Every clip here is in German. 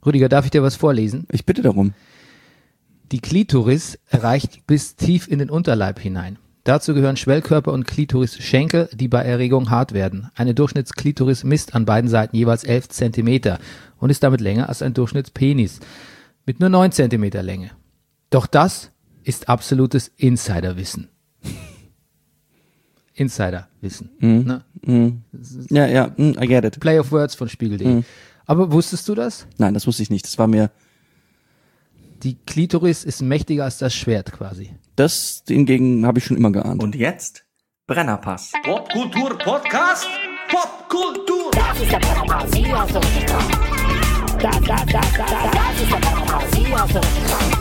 Rüdiger, darf ich dir was vorlesen? Ich bitte darum. Die Klitoris reicht bis tief in den Unterleib hinein. Dazu gehören Schwellkörper und Klitoris-Schenkel, die bei Erregung hart werden. Eine Durchschnittsklitoris misst an beiden Seiten jeweils 11 Zentimeter und ist damit länger als ein Durchschnittspenis mit nur 9 Zentimeter Länge. Doch das ist absolutes Insiderwissen. Insiderwissen. Ne? Ja, I get it. Play of Words von Spiegel.de. Aber wusstest du das? Nein, das wusste ich nicht. Das war mir... Die Klitoris ist mächtiger als das Schwert quasi. Das hingegen habe ich schon immer geahnt. Und jetzt Brennerpass. Popkultur Podcast. Popkultur. Das ist der Brennerpass. Hier hast du das ist der Brennerpass. Hier hast du das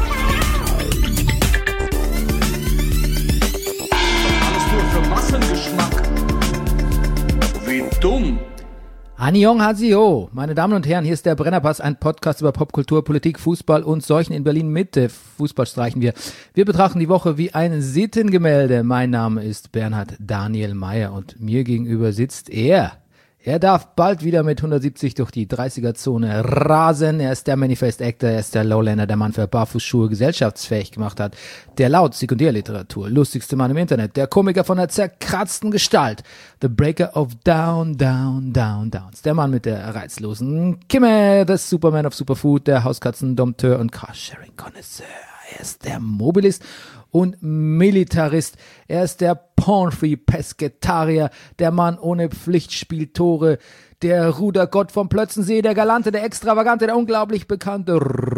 Alles nur für Massengeschmack. Wie dumm. Annyeong Hasio, meine Damen und Herren, hier ist der Brennerpass, ein Podcast über Popkultur, Politik, Fußball und Seuchen in Berlin-Mitte. Fußball streichen wir. Wir betrachten die Woche wie ein Sittengemälde. Mein Name ist Bernhard Daniel Mayer und mir gegenüber sitzt er. Er darf bald wieder mit 170 durch die 30er-Zone rasen. Er ist der Manifest-Actor, er ist der Lowlander, der Mann für Barfußschuhe gesellschaftsfähig gemacht hat. Der laut Sekundärliteratur, lustigste Mann im Internet, der Komiker von der zerkratzten Gestalt. The Breaker of Down, Down, Down, Downs. Der Mann mit der reizlosen Kimme, the Superman of Superfood, der Hauskatzen-Dompteur und Carsharing-Connoisseur. Er ist der Mobilist und Militarist. Er ist der Pornfree-Pesketarier, der Mann ohne Pflichtspieltore, der Rudergott vom Plötzensee, der Galante, der Extravagante, der unglaublich bekannte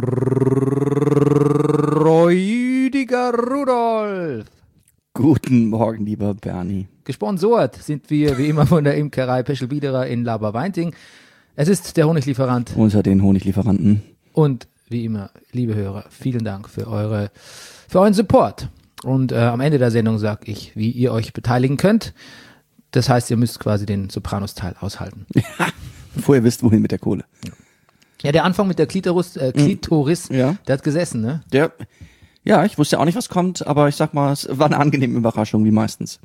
Rüdiger Rudolph. Guten Morgen, lieber Bernie. Gesponsort sind wir wie immer von der Imkerei Peschel-Biederer in Laberweinting. Es ist der Honiglieferant. Unter den Honiglieferanten. Und wie immer, liebe Hörer, vielen Dank für euren Support. Und am Ende der Sendung sage ich, wie ihr euch beteiligen könnt. Das heißt, ihr müsst quasi den Sopranos-Teil aushalten. Bevor ihr wisst, wohin mit der Kohle. Ja, der Anfang mit der Klitoris, Ja. Der hat gesessen, ne? Ja, ich wusste auch nicht, was kommt, aber ich sag mal, es war eine angenehme Überraschung, wie meistens.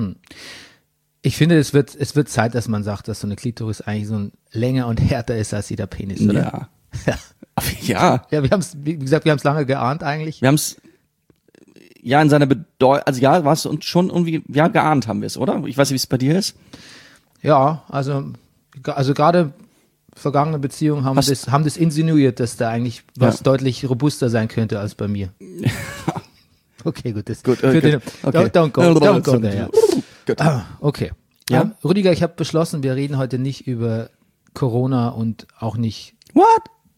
Ich finde, es wird Zeit, dass man sagt, dass so eine Klitoris eigentlich so länger und härter ist als jeder Penis, oder? Ja. Ja. Ja, wir haben es, wie gesagt, lange geahnt eigentlich. Wir haben es ja in seiner Bedeutung, also ja, war es uns schon irgendwie, ja, geahnt haben wir es, oder? Ich weiß nicht, wie es bei dir ist. Ja, also gerade vergangene Beziehungen haben das insinuiert, dass da eigentlich was deutlich robuster sein könnte als bei mir. Okay, gut. Don't go there. Okay. Ja, Rüdiger, ich habe beschlossen, wir reden heute nicht über Corona und auch nicht. What?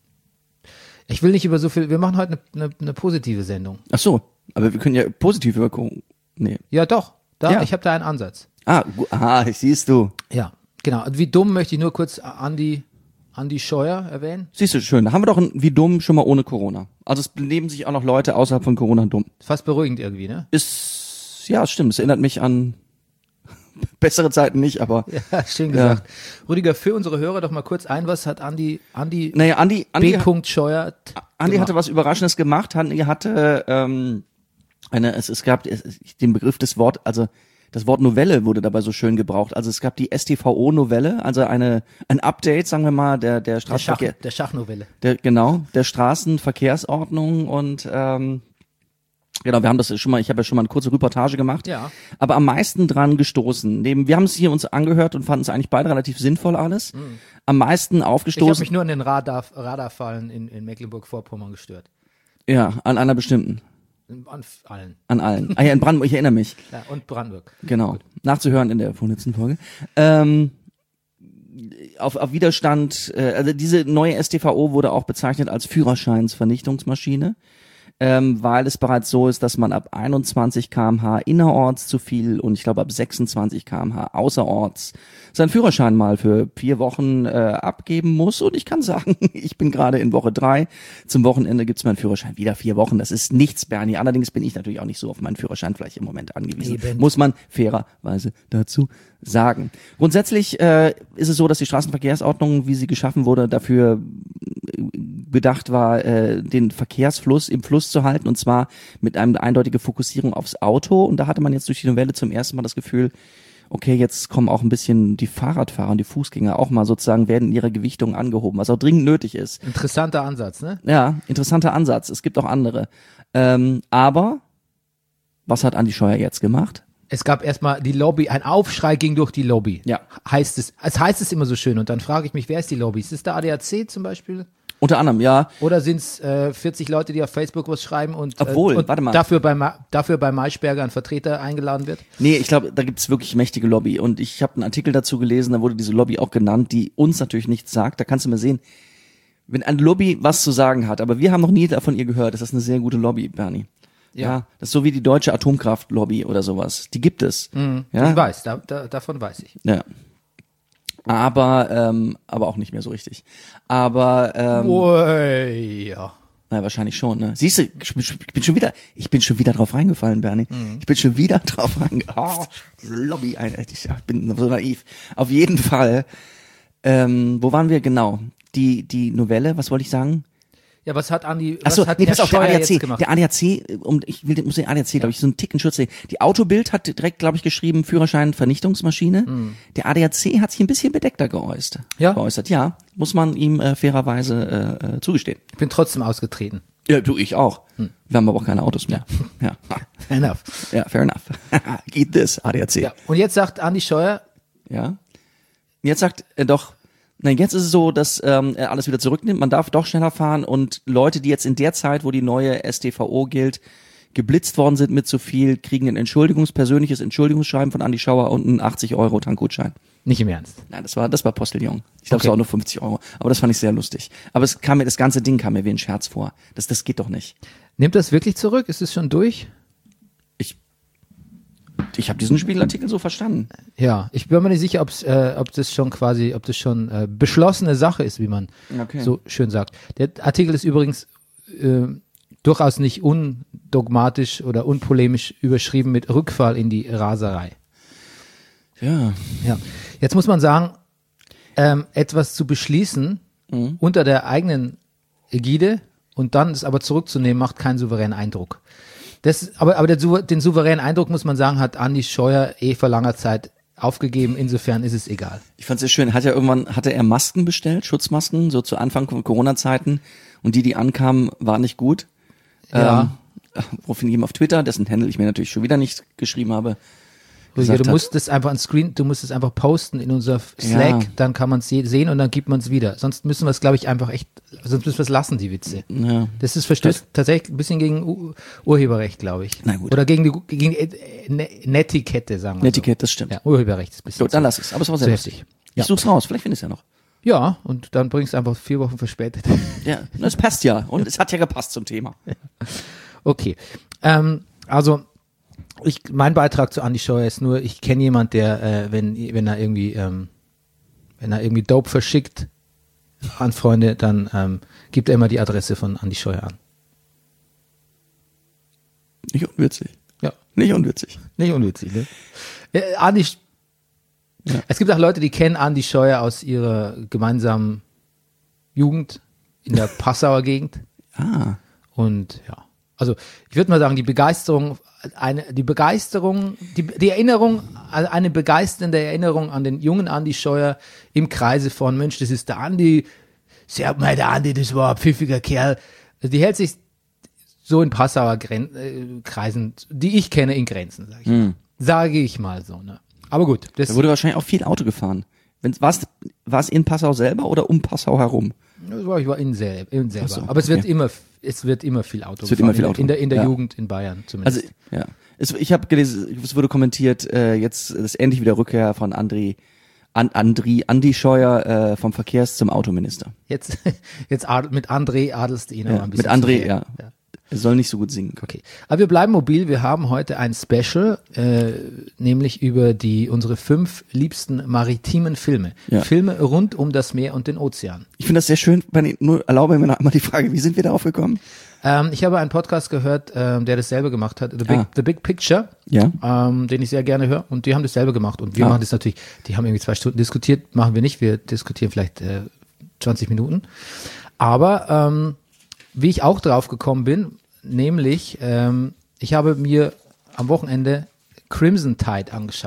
Ich will nicht über so viel. Wir machen heute eine positive Sendung. Ach so, aber wir können ja positiv über Corona. Nee. Ja, doch. Ja. Ich habe da einen Ansatz. Siehst du. Ja, genau. Und wie dumm möchte ich nur kurz Andi Scheuer erwähnen. Siehst du, schön. Da haben wir doch ein wie dumm schon mal ohne Corona. Also es benehmen sich auch noch Leute außerhalb von Corona dumm. Fast beruhigend irgendwie, ne? Ja, stimmt. Es erinnert mich an bessere Zeiten nicht, aber. Ja, schön gesagt. Ja. Rüdiger, für unsere Hörer doch mal kurz ein, was hat Andi B. Scheuer Andi hatte was Überraschendes gemacht. Andi hatte es gab den Begriff des Wort, also das Wort Novelle wurde dabei so schön gebraucht. Also es gab die StVO-Novelle, also ein Update, sagen wir mal, der Straßenverkehr. Der Schachnovelle. Der Straßenverkehrsordnung und genau, wir haben das schon mal, ich habe ja schon mal eine kurze Reportage gemacht. Ja. Aber am meisten dran gestoßen, wir haben es hier uns angehört und fanden es eigentlich beide relativ sinnvoll alles. Am meisten aufgestoßen. Ich habe mich nur an den Radarfallen in Mecklenburg-Vorpommern gestört. Ja, an einer bestimmten. An allen. An allen. Ja, in Brandenburg, ich erinnere mich. Ja, und Brandenburg. Genau. Gut. Nachzuhören in der vorletzten Folge. Auf Widerstand, also diese neue StVO wurde auch bezeichnet als Führerscheinsvernichtungsmaschine, weil es bereits so ist, dass man ab 21 km/h innerorts zu viel und ich glaube ab 26 km/h außerorts seinen Führerschein mal für 4 Wochen abgeben muss. Und ich kann sagen, ich bin gerade in Woche 3. Zum Wochenende gibt's meinen Führerschein wieder 4 Wochen. Das ist nichts, Bernie. Allerdings bin ich natürlich auch nicht so auf meinen Führerschein vielleicht im Moment angewiesen. Eben. Muss man fairerweise dazu sagen. Grundsätzlich ist es so, dass die Straßenverkehrsordnung, wie sie geschaffen wurde, dafür bedacht war, den Verkehrsfluss im Fluss zu halten, und zwar mit einer eindeutigen Fokussierung aufs Auto. Und da hatte man jetzt durch die Novelle zum ersten Mal das Gefühl, okay, jetzt kommen auch ein bisschen die Fahrradfahrer und die Fußgänger auch mal sozusagen, werden in ihrer Gewichtung angehoben, was auch dringend nötig ist. Interessanter Ansatz, ne? Ja, interessanter Ansatz. Es gibt auch andere. Aber was hat Andi Scheuer jetzt gemacht? Es gab erstmal die Lobby, ein Aufschrei ging durch die Lobby. Ja. Heißt es heißt immer so schön. Und dann frage ich mich, wer ist die Lobby? Ist es der ADAC zum Beispiel? Unter anderem, ja. Oder sind es 40 Leute, die auf Facebook was schreiben und, Obwohl, warte mal. dafür bei Maischberger ein Vertreter eingeladen wird? Nee, ich glaube, da gibt's wirklich mächtige Lobby. Und ich habe einen Artikel dazu gelesen, da wurde diese Lobby auch genannt, die uns natürlich nichts sagt. Da kannst du mal sehen, wenn eine Lobby was zu sagen hat, aber wir haben noch nie von ihr gehört, das ist eine sehr gute Lobby, Bernie. Ja, das ist so wie die deutsche Atomkraftlobby oder sowas. Die gibt es. Ja? Ich weiß, davon weiß ich. Ja. Aber auch nicht mehr so richtig. Aber Ja. na, wahrscheinlich schon, ne? Siehst du, ich bin schon wieder drauf reingefallen, Bernie. Ich bin schon wieder drauf reingefallen. Lobby, ich bin so naiv. Auf jeden Fall, wo waren wir genau? Die Novelle, was wollte ich sagen? Ja, was hat Andi, Achso, was hat nee, pass auf, der Scheuer ADAC, jetzt gemacht? der ADAC, muss den ADAC, glaube ich, so einen Ticken Schutz sehen. Die Autobild hat direkt, glaube ich, geschrieben, Führerschein Vernichtungsmaschine. Der ADAC hat sich ein bisschen bedeckter geäußert. Ja? Ja, muss man ihm fairerweise zugestehen. Ich bin trotzdem ausgetreten. Ja, du, ich auch. Wir haben aber auch keine Autos mehr. Ja, Fair enough. ja, fair enough. Eat this, ADAC. Ja. Und jetzt sagt Andi Scheuer, Ja. Jetzt sagt er doch, na, jetzt ist es so, dass er alles wieder zurücknimmt. Man darf doch schneller fahren und Leute, die jetzt in der Zeit, wo die neue StVO gilt, geblitzt worden sind mit zu viel, kriegen ein persönliches Entschuldigungsschreiben von Andi Scheuer und einen 80€ Tankgutschein. nicht im Ernst. Nein, das war Postillon. Ich glaube, Okay. es war auch nur 50€. Aber das fand ich sehr lustig. Aber das ganze Ding kam mir wie ein Scherz vor. Das geht doch nicht. Nimmt das wirklich zurück? Ist es schon durch? Ich habe diesen Spiegelartikel so verstanden. Ja, ich bin mir nicht sicher, ob das schon beschlossene Sache ist, wie man Okay. so schön sagt. Der Artikel ist übrigens durchaus nicht undogmatisch oder unpolemisch überschrieben mit Rückfall in die Raserei. Ja. Ja, jetzt muss man sagen, etwas zu beschließen unter der eigenen Ägide und dann es aber zurückzunehmen, macht keinen souveränen Eindruck. Aber den souveränen Eindruck, muss man sagen, hat Andi Scheuer vor langer Zeit aufgegeben. Insofern ist es egal. Ich fand's sehr schön. Hatte er Masken bestellt, Schutzmasken, so zu Anfang von Corona-Zeiten. Und die ankamen, waren nicht gut. Ja. Woraufhin jemand auf Twitter, dessen Handle ich mir natürlich schon wieder nicht geschrieben habe, Rüdiger, gesagt du hat, musst es einfach du musst es einfach posten in unser Slack, Ja. dann kann man es sehen und dann gibt man es wieder. Sonst müssen wir es, glaube ich, sonst müssen wir es lassen, die Witze. ja. Das ist verstößt tatsächlich ein bisschen gegen Urheberrecht, glaube ich. Na gut. Oder gegen Netiquette, sagen wir Netiquette, das stimmt. so. Ja, Urheberrecht ist ein bisschen Gut, dann lass es. Aber es war sehr zu lustig. heftig. Ich such's raus, vielleicht findest du es ja noch. Ja, und dann bringst du einfach 4 Wochen verspätet. Ja, das passt ja. Und es hat ja gepasst zum Thema. Okay. Also mein Beitrag zu Andi Scheuer ist nur, ich kenne jemand, der, wenn er irgendwie Dope verschickt an Freunde, dann gibt er immer die Adresse von Andi Scheuer an. Nicht unwitzig. Ja, Nicht unwitzig. nicht unwitzig, ne? Es gibt auch Leute, die kennen Andi Scheuer aus ihrer gemeinsamen Jugend in der Passauer Gegend. Ah. Und ja, also ich würde mal sagen, die Erinnerung, also eine begeisternde Erinnerung an den jungen Andi Scheuer im Kreise von, Mensch, das ist der Andi, sag mal, der Andi, das war ein pfiffiger Kerl. Also die hält sich so in Passauer Kreisen, die ich kenne, in Grenzen, sage ich mal so. Ne? Aber gut, das Da wurde wahrscheinlich auch viel Auto gefahren. War es in Passau selber oder um Passau herum? ich war innen selber. Ach so, Aber es wird okay. immer viel Auto Es wird immer gefahren, viel Auto. in der Ja. Jugend in Bayern zumindest. Also, ja. Ich habe gelesen, es wurde kommentiert, jetzt ist endlich wieder Rückkehr von Andi Scheuer vom Verkehrs- zum Autominister. Jetzt mit André adelst du ihn aber ein bisschen. Mit André, zu ja. sehr. Er soll nicht so gut singen. Okay. Aber wir bleiben mobil. Wir haben heute ein Special, nämlich über unsere 5 liebsten maritimen Filme. Ja. Filme rund um das Meer und den Ozean. Ich finde das sehr schön. Nur erlaube mir noch einmal die Frage, wie sind wir darauf gekommen? Ich habe einen Podcast gehört, der dasselbe gemacht hat, The Big Picture, Ja. den ich sehr gerne höre. Und die haben dasselbe gemacht. Und wir machen das natürlich, die haben irgendwie 2 Stunden diskutiert, machen wir nicht. Wir diskutieren vielleicht 20 Minuten. Aber wie ich auch drauf gekommen bin, nämlich ich habe mir am Wochenende Crimson Tide angeschaut.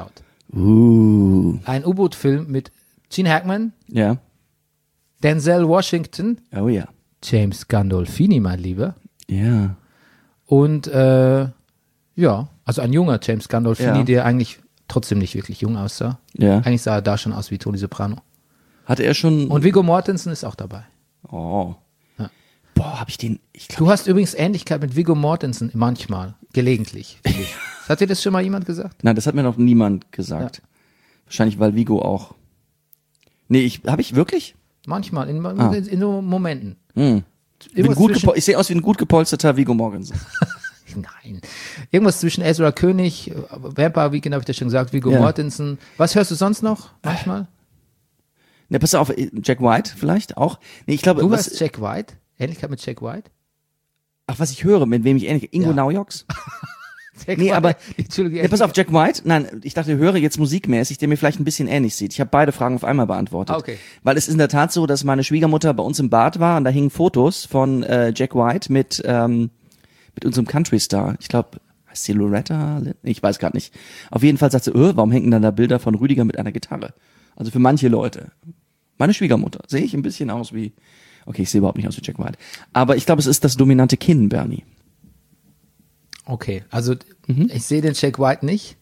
Ein U-Boot-Film mit Gene Hackman, Ja. Denzel Washington, Oh ja. James Gandolfini, mein Lieber. Ja. Und also ein junger James Gandolfini, Ja. der eigentlich trotzdem nicht wirklich jung aussah. Ja. Eigentlich sah er da schon aus wie Tony Soprano. Hatte er schon... Und Viggo Mortensen ist auch dabei. Oh. Ja. Boah, hab ich den... Ich glaub, Du hast übrigens Ähnlichkeit mit Viggo Mortensen manchmal, gelegentlich. finde ich. Hat dir das schon mal jemand gesagt? Nein, das hat mir noch niemand gesagt. Wahrscheinlich, weil Viggo auch... Nee, habe ich wirklich? Manchmal, in so Momenten. Ich sehe aus wie ein gut gepolsterter Viggo Mortensen. Nein. Irgendwas zwischen Ezra König, Vampire Weekend habe ich das schon gesagt, Viggo Mortensen. Was hörst du sonst noch manchmal? Ne, pass auf, Jack White vielleicht auch. Nee, ich glaube, Du hörst Jack White? Ähnlichkeit mit Jack White? was ich höre, mit wem ich ähnlich... Ingo Ja. Naujoks? Jack Nee, White. aber- Entschuldigung. Ja, pass auf, Jack White. Nein, ich dachte, höre jetzt musikmäßig, der mir vielleicht ein bisschen ähnlich sieht. Ich habe beide Fragen auf einmal beantwortet. Ah, okay. Weil es ist in der Tat so, dass meine Schwiegermutter bei uns im Bad war und da hingen Fotos von Jack White mit unserem Country-Star. Ich glaube, heißt sie Loretta? Ich weiß gerade nicht. Auf jeden Fall sagt sie, warum hängen dann da Bilder von Rüdiger mit einer Gitarre? Also für manche Leute. Meine Schwiegermutter. Sehe ich ein bisschen aus wie... Okay, ich sehe überhaupt nicht aus wie Jack White. Aber ich glaube, es ist das dominante Kinn, Bernie. Okay, also ich sehe den Jack White nicht.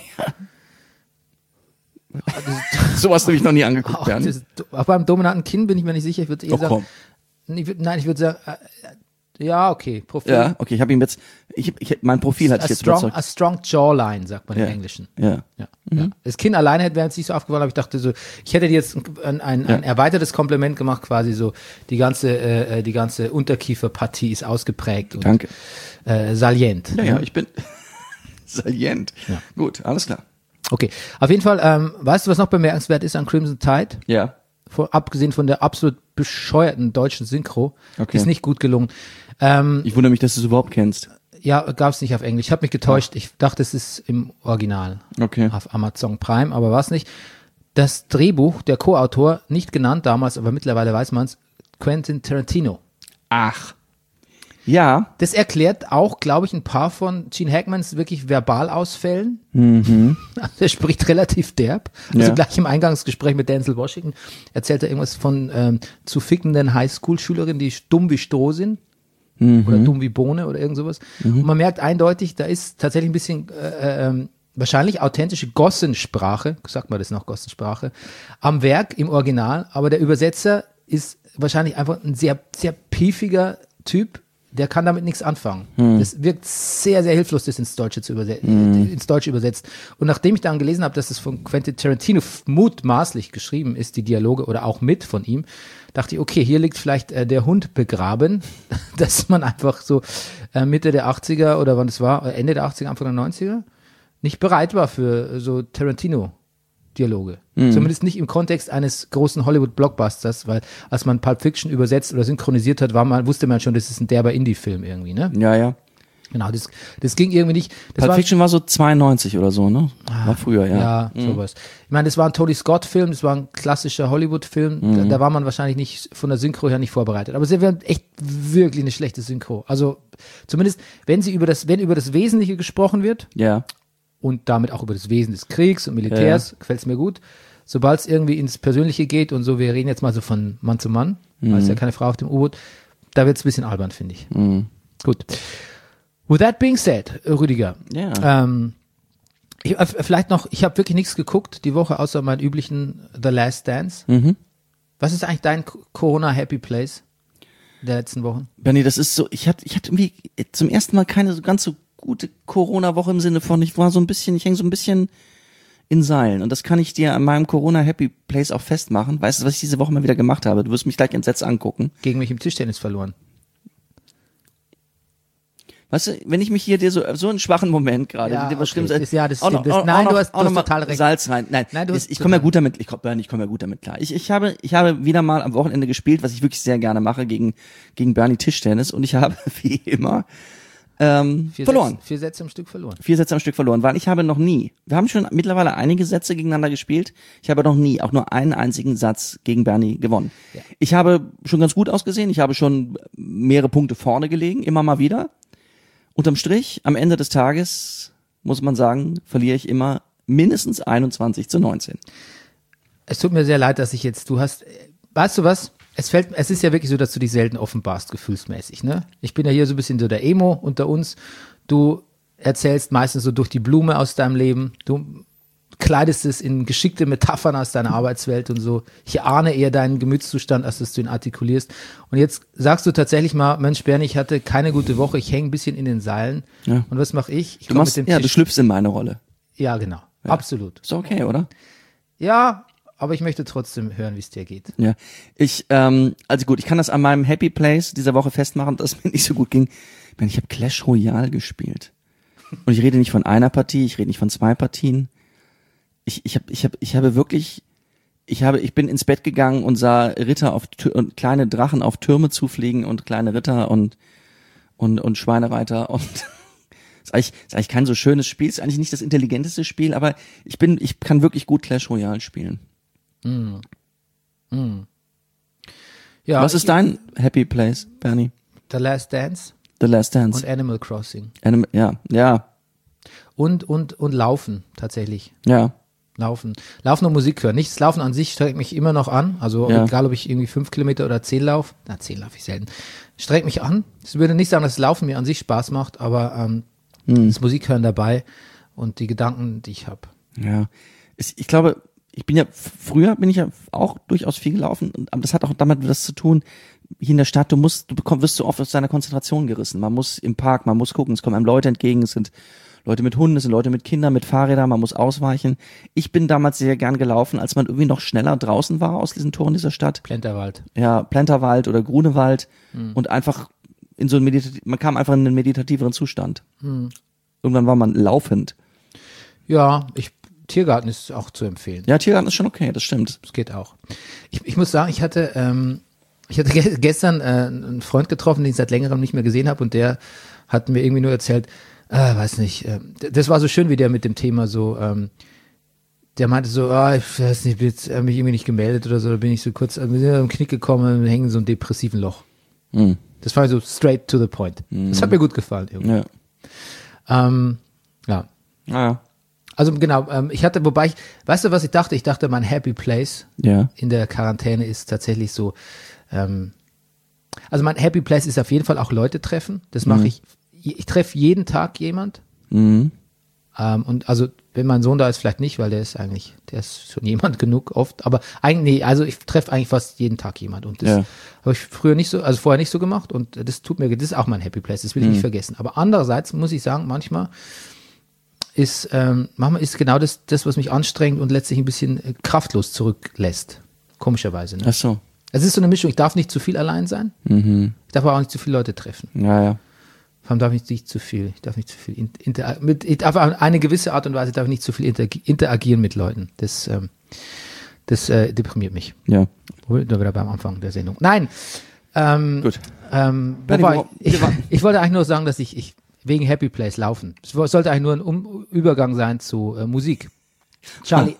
So hast du mich noch nie angeguckt, Auch Bernie. auch beim dominanten Kinn bin ich mir nicht sicher. Ich würde eher Oh, sagen, komm. ich würde sagen, ja, okay, Profil. Ja, okay, ich habe ihm jetzt... mein Profil hat a ich jetzt strong, überzeugt. a strong jawline, sagt man Ja. im Englischen. Ja. Ja. Das Kinn alleine wäre jetzt nicht so aufgefallen, aber ich dachte so, ich hätte dir jetzt ein erweitertes Kompliment gemacht, quasi so, die ganze Unterkieferpartie ist ausgeprägt und Danke. salient. Ja, ich bin salient. Ja. Gut, alles klar. Okay, auf jeden Fall, weißt du, was noch bemerkenswert ist an Crimson Tide? Ja. Abgesehen von der absolut bescheuerten deutschen Synchro, Okay. ist nicht gut gelungen. Ich wundere mich, dass du es überhaupt kennst. Ja, gab's nicht auf Englisch. Ich habe mich getäuscht. Ich dachte, es ist im Original Okay. auf Amazon Prime, aber war's nicht. Das Drehbuch, der Co-Autor, nicht genannt damals, aber mittlerweile weiß man's, Quentin Tarantino. Ach. Ja. Das erklärt auch, glaube ich, ein paar von Gene Hackmans wirklich Verbalausfällen. Also er spricht relativ derb. Also Ja. gleich im Eingangsgespräch mit Denzel Washington erzählt er irgendwas von zu fickenden Highschool-Schülerinnen, die dumm wie Stroh sind. Oder dumm wie Bohne oder irgend sowas. Und man merkt eindeutig, da ist tatsächlich ein bisschen wahrscheinlich authentische Gossensprache, sagt man das noch, Gossensprache, am Werk im Original, aber der Übersetzer ist wahrscheinlich einfach ein sehr, sehr piefiger Typ, der kann damit nichts anfangen. Das wirkt sehr, sehr hilflos, das ins Deutsche übersetzt. Und nachdem ich dann gelesen habe, dass es von Quentin Tarantino mutmaßlich geschrieben ist, die Dialoge oder auch mit von ihm, dachte ich, okay, hier liegt vielleicht der Hund begraben, dass man einfach so Mitte der 80er oder wann das war, Ende der 80er, Anfang der 90er, nicht bereit war für so Tarantino-Dialoge. Zumindest nicht im Kontext eines großen Hollywood-Blockbusters, weil als man Pulp Fiction übersetzt oder synchronisiert hat, wusste man schon, das ist ein derber Indie-Film irgendwie, ne? Ja, ja. Genau, das ging irgendwie nicht. Das Pulp war, Fiction war so 92 oder so, ne? War früher, ja. ja, sowas. Ich meine, das war ein Tony Scott-Film, das war ein klassischer Hollywood-Film, da war man wahrscheinlich nicht von der Synchro her nicht vorbereitet. Aber sie wäre echt wirklich eine schlechte Synchro. Also zumindest, wenn über das Wesentliche gesprochen wird Ja. und damit auch über das Wesen des Kriegs und Militärs, gefällt's mir gut. Sobald es irgendwie ins Persönliche geht und so, wir reden jetzt mal so von Mann zu Mann, weil es ja keine Frau auf dem U-Boot, da wird's ein bisschen albern, finde ich. Gut. With that being said, Rüdiger, Ja. vielleicht noch, ich habe wirklich nichts geguckt die Woche, außer meinen üblichen The Last Dance. Was ist eigentlich dein Corona-Happy Place der letzten Wochen? Bernie, das ist so, ich hatte irgendwie zum ersten Mal keine so ganz so gute Corona-Woche im Sinne von, ich hänge so ein bisschen in Seilen. Und das kann ich dir an meinem Corona-Happy Place auch festmachen. Weißt du, was ich diese Woche mal wieder gemacht habe? Du wirst mich gleich entsetzt angucken. Gegen mich im Tischtennis verloren. Weißt du, wenn ich mich hier dir so einen schwachen Moment gerade, Ja, was okay. Schlimmes, Das auch noch, stimmt. auch Nein, noch, du hast auch noch mal total recht. Salz rein. Nein, du hast ich komme ja gut damit, ich komme ja gut damit klar. Ich habe wieder mal am Wochenende gespielt, was ich wirklich sehr gerne mache, gegen Bernie Tischtennis, und ich habe, wie immer, verloren. 4 Sätze am Stück verloren. 4 Sätze am Stück verloren, weil ich habe noch nie, wir haben schon mittlerweile einige Sätze gegeneinander gespielt, ich habe noch nie, auch nur einen einzigen Satz gegen Bernie gewonnen. Ja. Ich habe schon ganz gut ausgesehen, ich habe schon mehrere Punkte vorne gelegen, immer mal wieder. Unterm Strich, am Ende des Tages, muss man sagen, verliere ich immer mindestens 21:19. Es tut mir sehr leid, dass weißt du was? Es ist ja wirklich so, dass du dich selten offenbarst, gefühlsmäßig, ne? Ich bin ja hier so ein bisschen so der Emo unter uns. Du erzählst meistens so durch die Blume aus deinem Leben. Du kleidest es in geschickte Metaphern aus deiner Arbeitswelt und so. Ich ahne eher deinen Gemütszustand, als dass du ihn artikulierst. Und jetzt sagst du tatsächlich mal, Mensch, Bernie, ich hatte keine gute Woche, ich hänge ein bisschen in den Seilen. Ja. Und was mache ich? Du schlüpfst in meine Rolle. Ja, genau. Ja. Absolut. Ist okay, oder? Ja, aber ich möchte trotzdem hören, wie es dir geht. Ja. Ich kann das an meinem Happy Place dieser Woche festmachen, dass es mir nicht so gut ging. Ich habe Clash Royale gespielt. Und ich rede nicht von einer Partie, ich rede nicht von 2 Partien. Ich bin ins Bett gegangen und sah Ritter und kleine Drachen auf Türme zufliegen und kleine Ritter und Schweinereiter und ist eigentlich kein so schönes Spiel, ist eigentlich nicht das intelligenteste Spiel, aber ich kann wirklich gut Clash Royale spielen. Ja, Was ist dein Happy Place, Bernie? The Last Dance The Last Dance. und Animal Crossing. Ja. Und Laufen, tatsächlich. Ja. Laufen und Musik hören. Nicht das Laufen an sich strengt mich immer noch an. Also Ja. egal, ob ich irgendwie 5 Kilometer oder 10 laufe. 10 laufe ich selten. Strengt mich an. Ich würde nicht sagen, dass das Laufen mir an sich Spaß macht, aber das Musikhören dabei und die Gedanken, die ich habe. Ja. Ich glaube, früher bin ich ja auch durchaus viel gelaufen, aber das hat auch damit was zu tun, hier in der Stadt, wirst so oft aus deiner Konzentration gerissen. Man muss im Park, man muss gucken, es kommen einem Leute entgegen, es sind Leute mit Hunden, es sind Leute mit Kindern, mit Fahrrädern, man muss ausweichen. Ich bin damals sehr gern gelaufen, als man irgendwie noch schneller draußen war aus diesen Toren dieser Stadt. Plenterwald. Ja, Plenterwald oder Grunewald und einfach man kam einfach in einen meditativeren Zustand. Irgendwann war man laufend. Ja, Tiergarten ist auch zu empfehlen. Ja, Tiergarten ist schon okay, das stimmt. Das geht auch. Ich muss sagen, ich hatte gestern einen Freund getroffen, den ich seit längerem nicht mehr gesehen habe und der hat mir irgendwie nur erzählt, weiß nicht, das war so schön, wie der mit dem Thema so, der meinte so, ich weiß nicht, mich irgendwie nicht gemeldet oder so, da bin ich so kurz, wir sind am Knick gekommen und hängen in so einem depressiven Loch. Das war so straight to the point. Das hat mir gut gefallen irgendwie. Ja. Ja. Also genau, weißt du, was ich dachte? Ich dachte, mein Happy Place in der Quarantäne ist tatsächlich so, also mein Happy Place ist auf jeden Fall auch Leute treffen. Das mache ich. Ich treffe jeden Tag jemand. Und also, wenn mein Sohn da ist, vielleicht nicht, weil der ist schon jemand genug oft. Aber eigentlich, nee, also ich treffe eigentlich fast jeden Tag jemand. Und das habe ich vorher nicht so gemacht. Und das ist auch mein Happy Place. Das will ich nicht vergessen. Aber andererseits muss ich sagen, manchmal ist genau das, was mich anstrengt und letztlich ein bisschen kraftlos zurücklässt. Komischerweise. Ne? Ach so. Es ist so eine Mischung. Ich darf nicht zu viel allein sein. Ich darf aber auch nicht zu viele Leute treffen. Ja. Vor allem darf ich nicht zu viel. Ich darf nicht zu viel auf eine gewisse Art und Weise darf ich nicht zu viel interagieren mit Leuten. Das deprimiert mich. Ja. Da wieder beim Anfang der Sendung. Nein. Gut. Ich wollte eigentlich nur sagen, dass ich wegen Happy Place laufen. Es sollte eigentlich nur ein Übergang sein zu Musik. Charlie.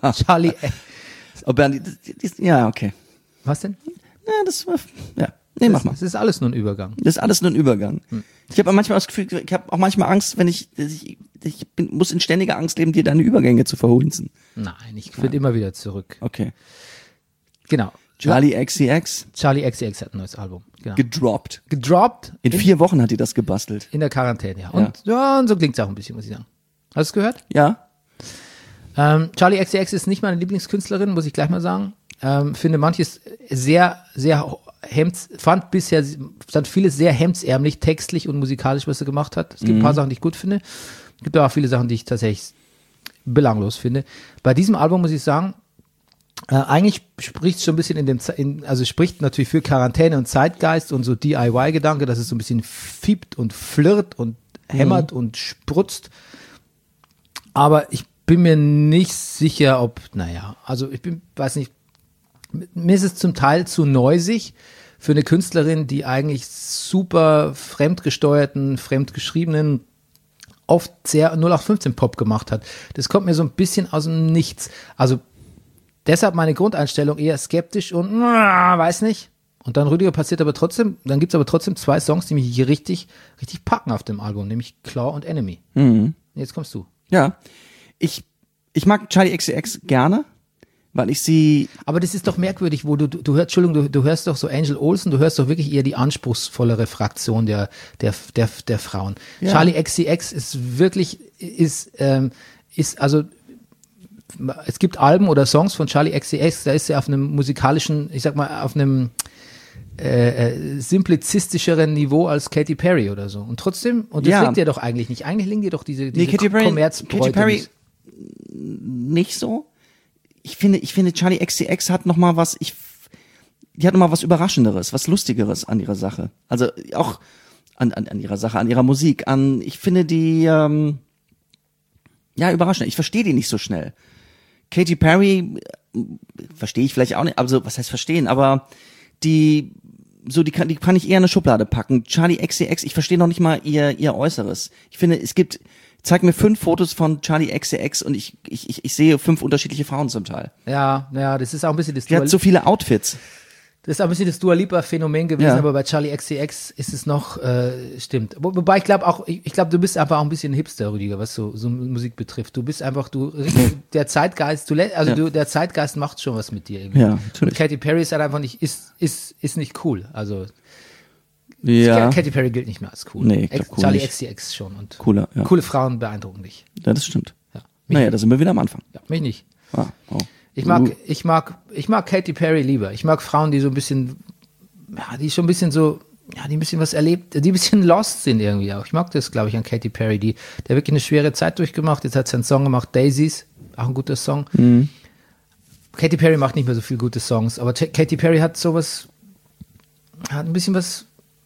Oh, Bernie, ja, okay. Was denn? Ja, das war, ja. Nee, mach mal. Das ist alles nur ein Übergang. Das ist alles nur ein Übergang. Ich habe manchmal das Gefühl, ich habe auch manchmal Angst, wenn muss in ständiger Angst leben, dir deine Übergänge zu verhunzen. Nein, ich finde immer wieder zurück. Okay. Genau. Charlie XCX. Charlie XCX hat ein neues Album. Genau. Gedroppt. In 4 Wochen hat die das gebastelt. In der Quarantäne, ja. Und so klingt's auch ein bisschen, muss ich sagen. Hast du es gehört? Ja. Charlie XCX ist nicht meine Lieblingskünstlerin, muss ich gleich mal sagen. Finde manches sehr, sehr fand vieles sehr hemdsärmlich, textlich und musikalisch, was er gemacht hat. Es gibt ein paar Sachen, die ich gut finde. Es gibt aber auch viele Sachen, die ich tatsächlich belanglos finde. Bei diesem Album muss ich sagen, eigentlich spricht es schon ein bisschen also spricht natürlich für Quarantäne und Zeitgeist und so DIY-Gedanke, dass es so ein bisschen fiebt und flirrt und hämmert und sprutzt. Aber ich bin mir nicht sicher, weiß nicht, mir ist es zum Teil zu neusig für eine Künstlerin, die eigentlich super fremdgesteuerten, fremdgeschriebenen, oft sehr 0815-Pop gemacht hat. Das kommt mir so ein bisschen aus dem Nichts. Also deshalb meine Grundeinstellung eher skeptisch und weiß nicht. Und dann Rüdiger passiert aber trotzdem, dann gibt's aber trotzdem 2 Songs, die mich hier richtig, richtig packen auf dem Album, nämlich Claw und Enemy. Jetzt kommst du. Ja. Ich Ich mag Charli XCX gerne, weil ich sie... Aber das ist doch merkwürdig, wo du hörst, Entschuldigung, du hörst doch so Angel Olsen, du hörst doch wirklich eher die anspruchsvollere Fraktion der Frauen. Ja. Charli XCX ist wirklich, also, es gibt Alben oder Songs von Charli XCX, da ist sie auf einem musikalischen, ich sag mal, auf einem simplizistischeren Niveau als Katy Perry oder so. Und trotzdem, und das liegt dir doch eigentlich nicht. Eigentlich liegen dir doch diese Kommerzbräute Katy Perry nicht. nicht so. Ich finde Charli XCX hat noch mal was, die hat noch mal was Überraschenderes, was Lustigeres an ihrer Sache. Also auch an ihrer Sache, an ihrer Musik, ich finde die, überraschend. Ich verstehe die nicht so schnell. Katy Perry verstehe ich vielleicht auch nicht, also was heißt verstehen, aber die kann ich eher in eine Schublade packen. Charli XCX, ich verstehe noch nicht mal ihr Äußeres. Ich finde, zeig mir 5 Fotos von Charli XCX und ich sehe 5 unterschiedliche Frauen zum Teil. Ja, das ist auch ein bisschen das Die hat so viele Outfits. Das ist auch ein bisschen das Dua Lipa-Phänomen gewesen, Ja. aber bei Charli XCX ist es noch, stimmt. Wobei ich glaube auch, ich glaube, du bist einfach auch ein bisschen Hipster, Rüdiger, was so Musik betrifft. Du bist einfach, der Zeitgeist, der Zeitgeist macht schon was mit dir irgendwie. Ja, natürlich. Und Katy Perry ist halt einfach nicht, ist nicht cool. Also, Ja, Katy Perry gilt nicht mehr als cool. Nee, ich glaub, cool Charli nicht. XCX schon. Und Cooler, ja. coole Frauen beeindrucken dich. Ja, das stimmt. Ja, mich Naja, da sind wir wieder am Anfang. Ja, mich nicht. Ah, oh. Ich mag Katy Perry lieber. Ich mag Frauen, die so ein bisschen, die schon ein bisschen so, die ein bisschen was erlebt, die ein bisschen lost sind irgendwie auch. Ich mag das, glaube ich, an Katy Perry, der wirklich eine schwere Zeit durchgemacht. Jetzt hat sie einen Song gemacht, Daisies, auch ein guter Song. Mhm. Katy Perry macht nicht mehr so viele gute Songs, aber Katy Perry hat sowas, hat ein bisschen was,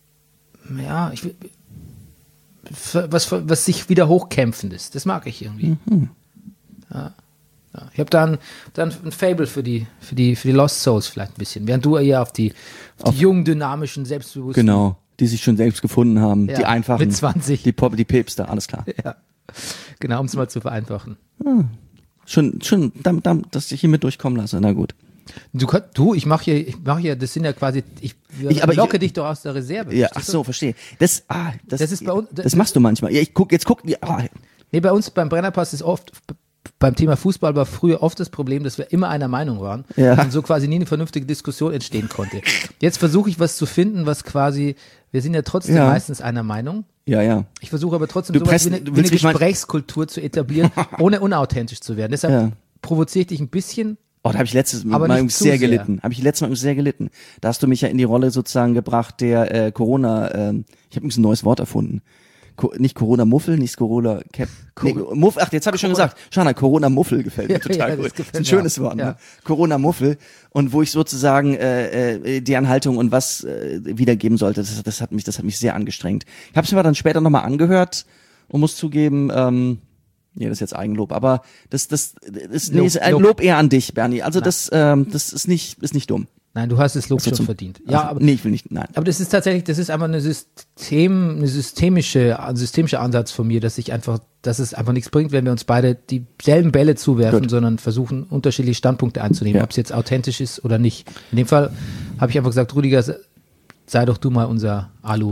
was sich wieder hochkämpfendes. Das mag ich irgendwie. Mhm. Ja. Ich habe dann ein Fable für die Lost Souls vielleicht ein bisschen, während du eher auf die jungen, dynamischen, selbstbewussten. Genau, die sich schon selbst gefunden haben, Ja, die einfachen, mit 20. die Päpste, alles klar. Ja, genau, um es mal zu vereinfachen. Schon, dass ich hier mit durchkommen lasse, na gut. Ich mache hier, das sind ja quasi, ich locke dich doch aus der Reserve. Ja, verstehst ach du? so, verstehe. Das ist bei uns- das machst du manchmal. Ja, Nee, bei uns beim Brennerpass ist oft, beim Thema Fußball war früher oft das Problem, dass wir immer einer Meinung waren Ja. und so quasi nie eine vernünftige Diskussion entstehen konnte. Jetzt versuche ich was zu finden, was quasi, wir sind ja trotzdem Ja. meistens einer Meinung. Ja. Ich versuche aber trotzdem Du sowas presst- wie du eine willst mich mal- Gesprächskultur zu etablieren, ohne unauthentisch zu werden. Deshalb Ja. provoziere ich dich ein bisschen. Oh, da habe ich letztes Aber Mal nicht zu sehr sehr. gelitten. Da hast du mich ja in die Rolle sozusagen gebracht, der Corona, ich habe übrigens ein neues Wort erfunden. Nicht Corona-Muffel, nicht Corona-Cap. Jetzt habe ich schon gesagt. Shana, Corona-Muffel gefällt mir Ja, total ja, das gut. gefällt Ist ein mir schönes auch. Wort, Ja. ne? Corona-Muffel. Und wo ich sozusagen deren Haltung und was wiedergeben sollte, das hat mich sehr angestrengt. Ich habe es mir dann später nochmal angehört und muss zugeben, das ist jetzt Eigenlob, aber das ist ein Lob eher an dich, Bernie. Also das ist nicht dumm. Nein, du hast das Lob schon verdient. Ja, aber, nee, ich will nicht, nein. aber das ist einfach ein systemischer Ansatz von mir, dass es einfach nichts bringt, wenn wir uns beide dieselben Bälle zuwerfen, Gut. sondern versuchen, unterschiedliche Standpunkte einzunehmen, Ja. ob es jetzt authentisch ist oder nicht. In dem Fall habe ich einfach gesagt, Rüdiger, sei doch du mal unser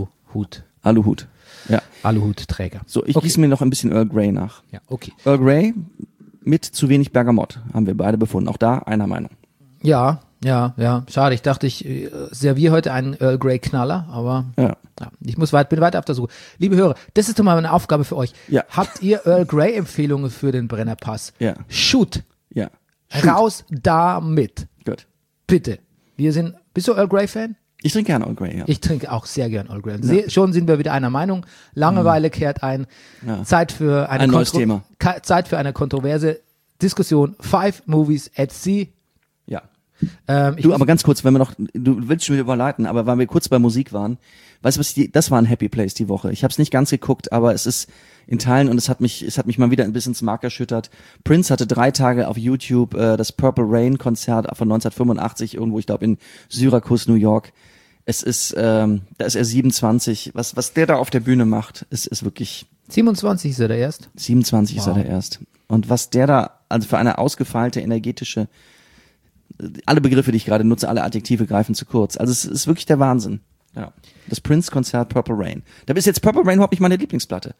Aluhutträger. So, ich Okay. gieße mir noch ein bisschen Earl Grey nach. Ja, okay. Earl Grey mit zu wenig Bergamott, haben wir beide befunden. Auch da einer Meinung. Ja. Schade, ich dachte, ich serviere heute einen Earl Grey Knaller, aber Ja. ich bin weiter auf der Suche. Liebe Hörer, das ist doch mal eine Aufgabe für euch. Ja. Habt ihr Earl Grey Empfehlungen für den Brennerpass? Ja. Shoot. Ja. Raus damit. Gut. Bitte. Bist du Earl Grey Fan? Ich trinke gerne Earl Grey, ja. Ich trinke auch sehr gern Earl Grey. Schon sind wir wieder einer Meinung. Langeweile kehrt ein. Ja. Zeit für Ein neues Thema. Zeit für eine kontroverse Diskussion. 5 Movies at Sea. Ja. Ich Aber ganz kurz, du willst schon wieder überleiten, aber weil wir kurz bei Musik waren, weißt du was, das war ein Happy Place die Woche. Ich habe es nicht ganz geguckt, aber es ist in Teilen und es hat mich mal wieder ein bisschen ins Mark erschüttert. Prince hatte 3 Tage auf YouTube das Purple Rain Konzert von 1985 irgendwo, ich glaube in Syracuse, New York. Es ist, da ist er 27. Was der da auf der Bühne macht, ist wirklich 27 ist er der erst. 27 ist er Wow. der erst. Und was der da, also für eine ausgefeilte, energetische, alle Begriffe, die ich gerade nutze, alle Adjektive greifen zu kurz. Also es ist wirklich der Wahnsinn. Ja. Das Prince-Konzert Purple Rain. Da ist jetzt Purple Rain überhaupt nicht meine Lieblingsplatte.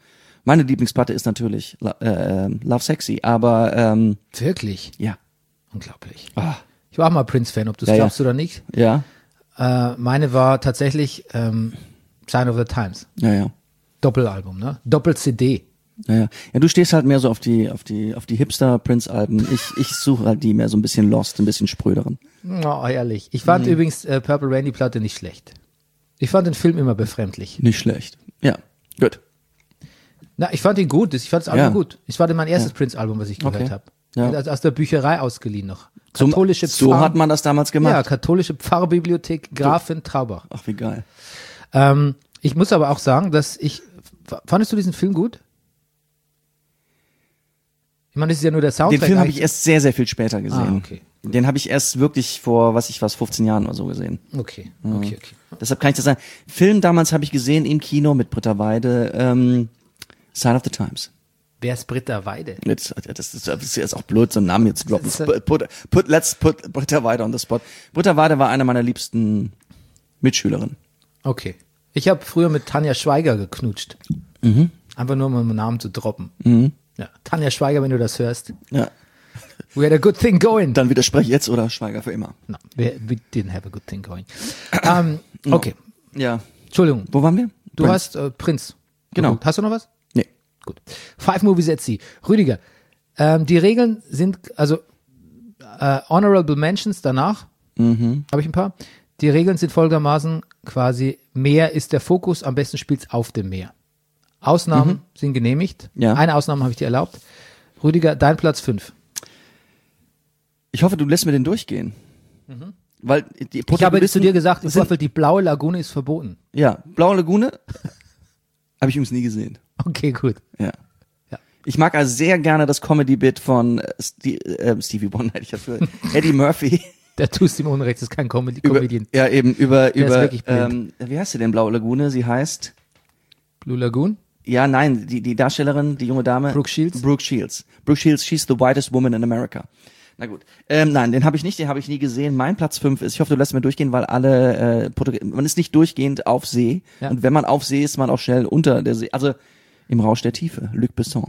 Meine Lieblingsplatte ist natürlich Love Sexy, aber Wirklich? ja. Unglaublich. Ah, Ich war auch mal Prince-Fan, ob du es Ja, glaubst oder nicht. ja, Meine war tatsächlich Sign of the Times. ja. Doppelalbum, ne? Doppel-CD. Ja. Ja, du stehst halt mehr so auf die Hipster-Prince-Alben. Ich suche halt die mehr so ein bisschen lost, ein bisschen spröderen. Oh, ehrlich. Ich fand übrigens Purple Rain, die Platte, nicht schlecht. Ich fand den Film immer befremdlich. Nicht schlecht. Ja, gut. Na, ich fand ihn gut. Ich fand das Album Ja. gut. Es war mein erstes Prince-Album, was ich gehört Okay. habe. Ja. Aus der Bücherei ausgeliehen noch. Katholische So hat man das damals gemacht. Ja, katholische Pfarrbibliothek Grafin Traubach. Ach, wie geil. Ich muss aber auch sagen, fandest du diesen Film gut? Ich meine, das ist ja nur der Soundtrack. Den Film habe eigentlich. ich erst sehr, sehr viel später gesehen. okay. Den habe ich erst wirklich vor, 15 Jahren oder so gesehen. Okay. Deshalb kann ich das sagen. Film damals habe ich gesehen im Kino mit Britta Weide, Sign of the Times. Wer ist Britta Weide? Das ist jetzt auch blöd, so einen Namen jetzt zu droppen. Das ist- Let's put Britta Weide on the spot. Britta Weide war eine meiner liebsten Mitschülerinnen. Okay. Ich habe früher mit Tanja Schweiger geknutscht. Einfach nur, um einen Namen zu droppen. Ja. Tanja Schweiger, wenn du das hörst. Ja. We had a good thing going. Dann widerspreche ich jetzt oder Schweiger für immer. No, we didn't have a good thing going. Okay. Ja. Entschuldigung. Wo waren wir? Du Prince. hast Prinz. Genau. geguckt. Hast du noch was? Nee. Gut. 5 Movies at Sea. Rüdiger, die Regeln sind, also Honorable Mentions danach, habe ich ein paar. Die Regeln sind folgendermaßen quasi, Meer ist der Fokus, am besten spielt's auf dem Meer. Ausnahmen sind genehmigt. Ja. Eine Ausnahme habe ich dir erlaubt. Rüdiger, dein Platz 5. Ich hoffe, du lässt mir den durchgehen. Weil die Ich habe zu Protagonisten dir gesagt, im sind, Vorfeld, die blaue Lagune ist verboten. ja, Blaue Lagune habe ich übrigens nie gesehen. Okay, gut. Ja. Ja. Ich mag also sehr gerne das Comedy-Bit von Stevie Wonder, hätte ich dafür, Eddie Murphy. Da tust du ihm Unrecht, das ist kein Comedian. Über ist wirklich blind. wie heißt sie denn, Blaue Lagune? Sie heißt, Blue Lagoon? ja, nein, die Darstellerin, die junge Dame. Brooke Shields? Brooke Shields, she's the whitest woman in America. Na gut. Nein, den habe ich nicht, den habe ich nie gesehen. Mein Platz 5 ist, ich hoffe, du lässt mir durchgehen, weil man ist nicht durchgehend auf See. Ja. Und wenn man auf See ist, ist man auch schnell unter der See. Also im Rausch der Tiefe, Luc Besson.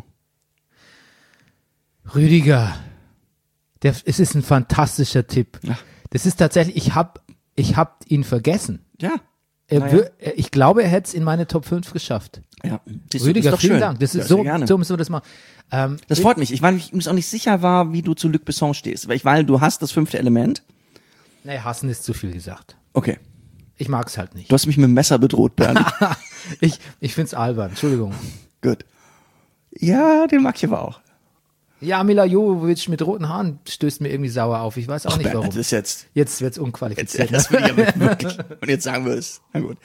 Rüdiger, es ist ein fantastischer Tipp. Ja. Das ist tatsächlich, ich hab ihn vergessen. Ja. Ich glaube, er hätte es in meine Top 5 geschafft. Ja. Siehst du, Rüdiger, ist doch vielen schön. Dank. Das Ja, ist so, sehr gerne. so müssen wir das machen. Das freut mich. Ich war mir auch nicht sicher war, wie du zu Luc Besson stehst. Weil du hast das 5. Element. Nee, hassen ist zu viel gesagt. Okay. Ich mag's halt nicht. Du hast mich mit dem Messer bedroht, Bernd. Ich find's albern, Entschuldigung. Gut. Ja, den mag ich aber auch. Ja, Mila Jovovich mit roten Haaren stößt mir irgendwie sauer auf. Ich weiß auch nicht Bernd, warum. das ist jetzt Jetzt wird's unqualifiziert. das würde ich ja wirklich, wenn du jetzt sagen würdest. Na gut.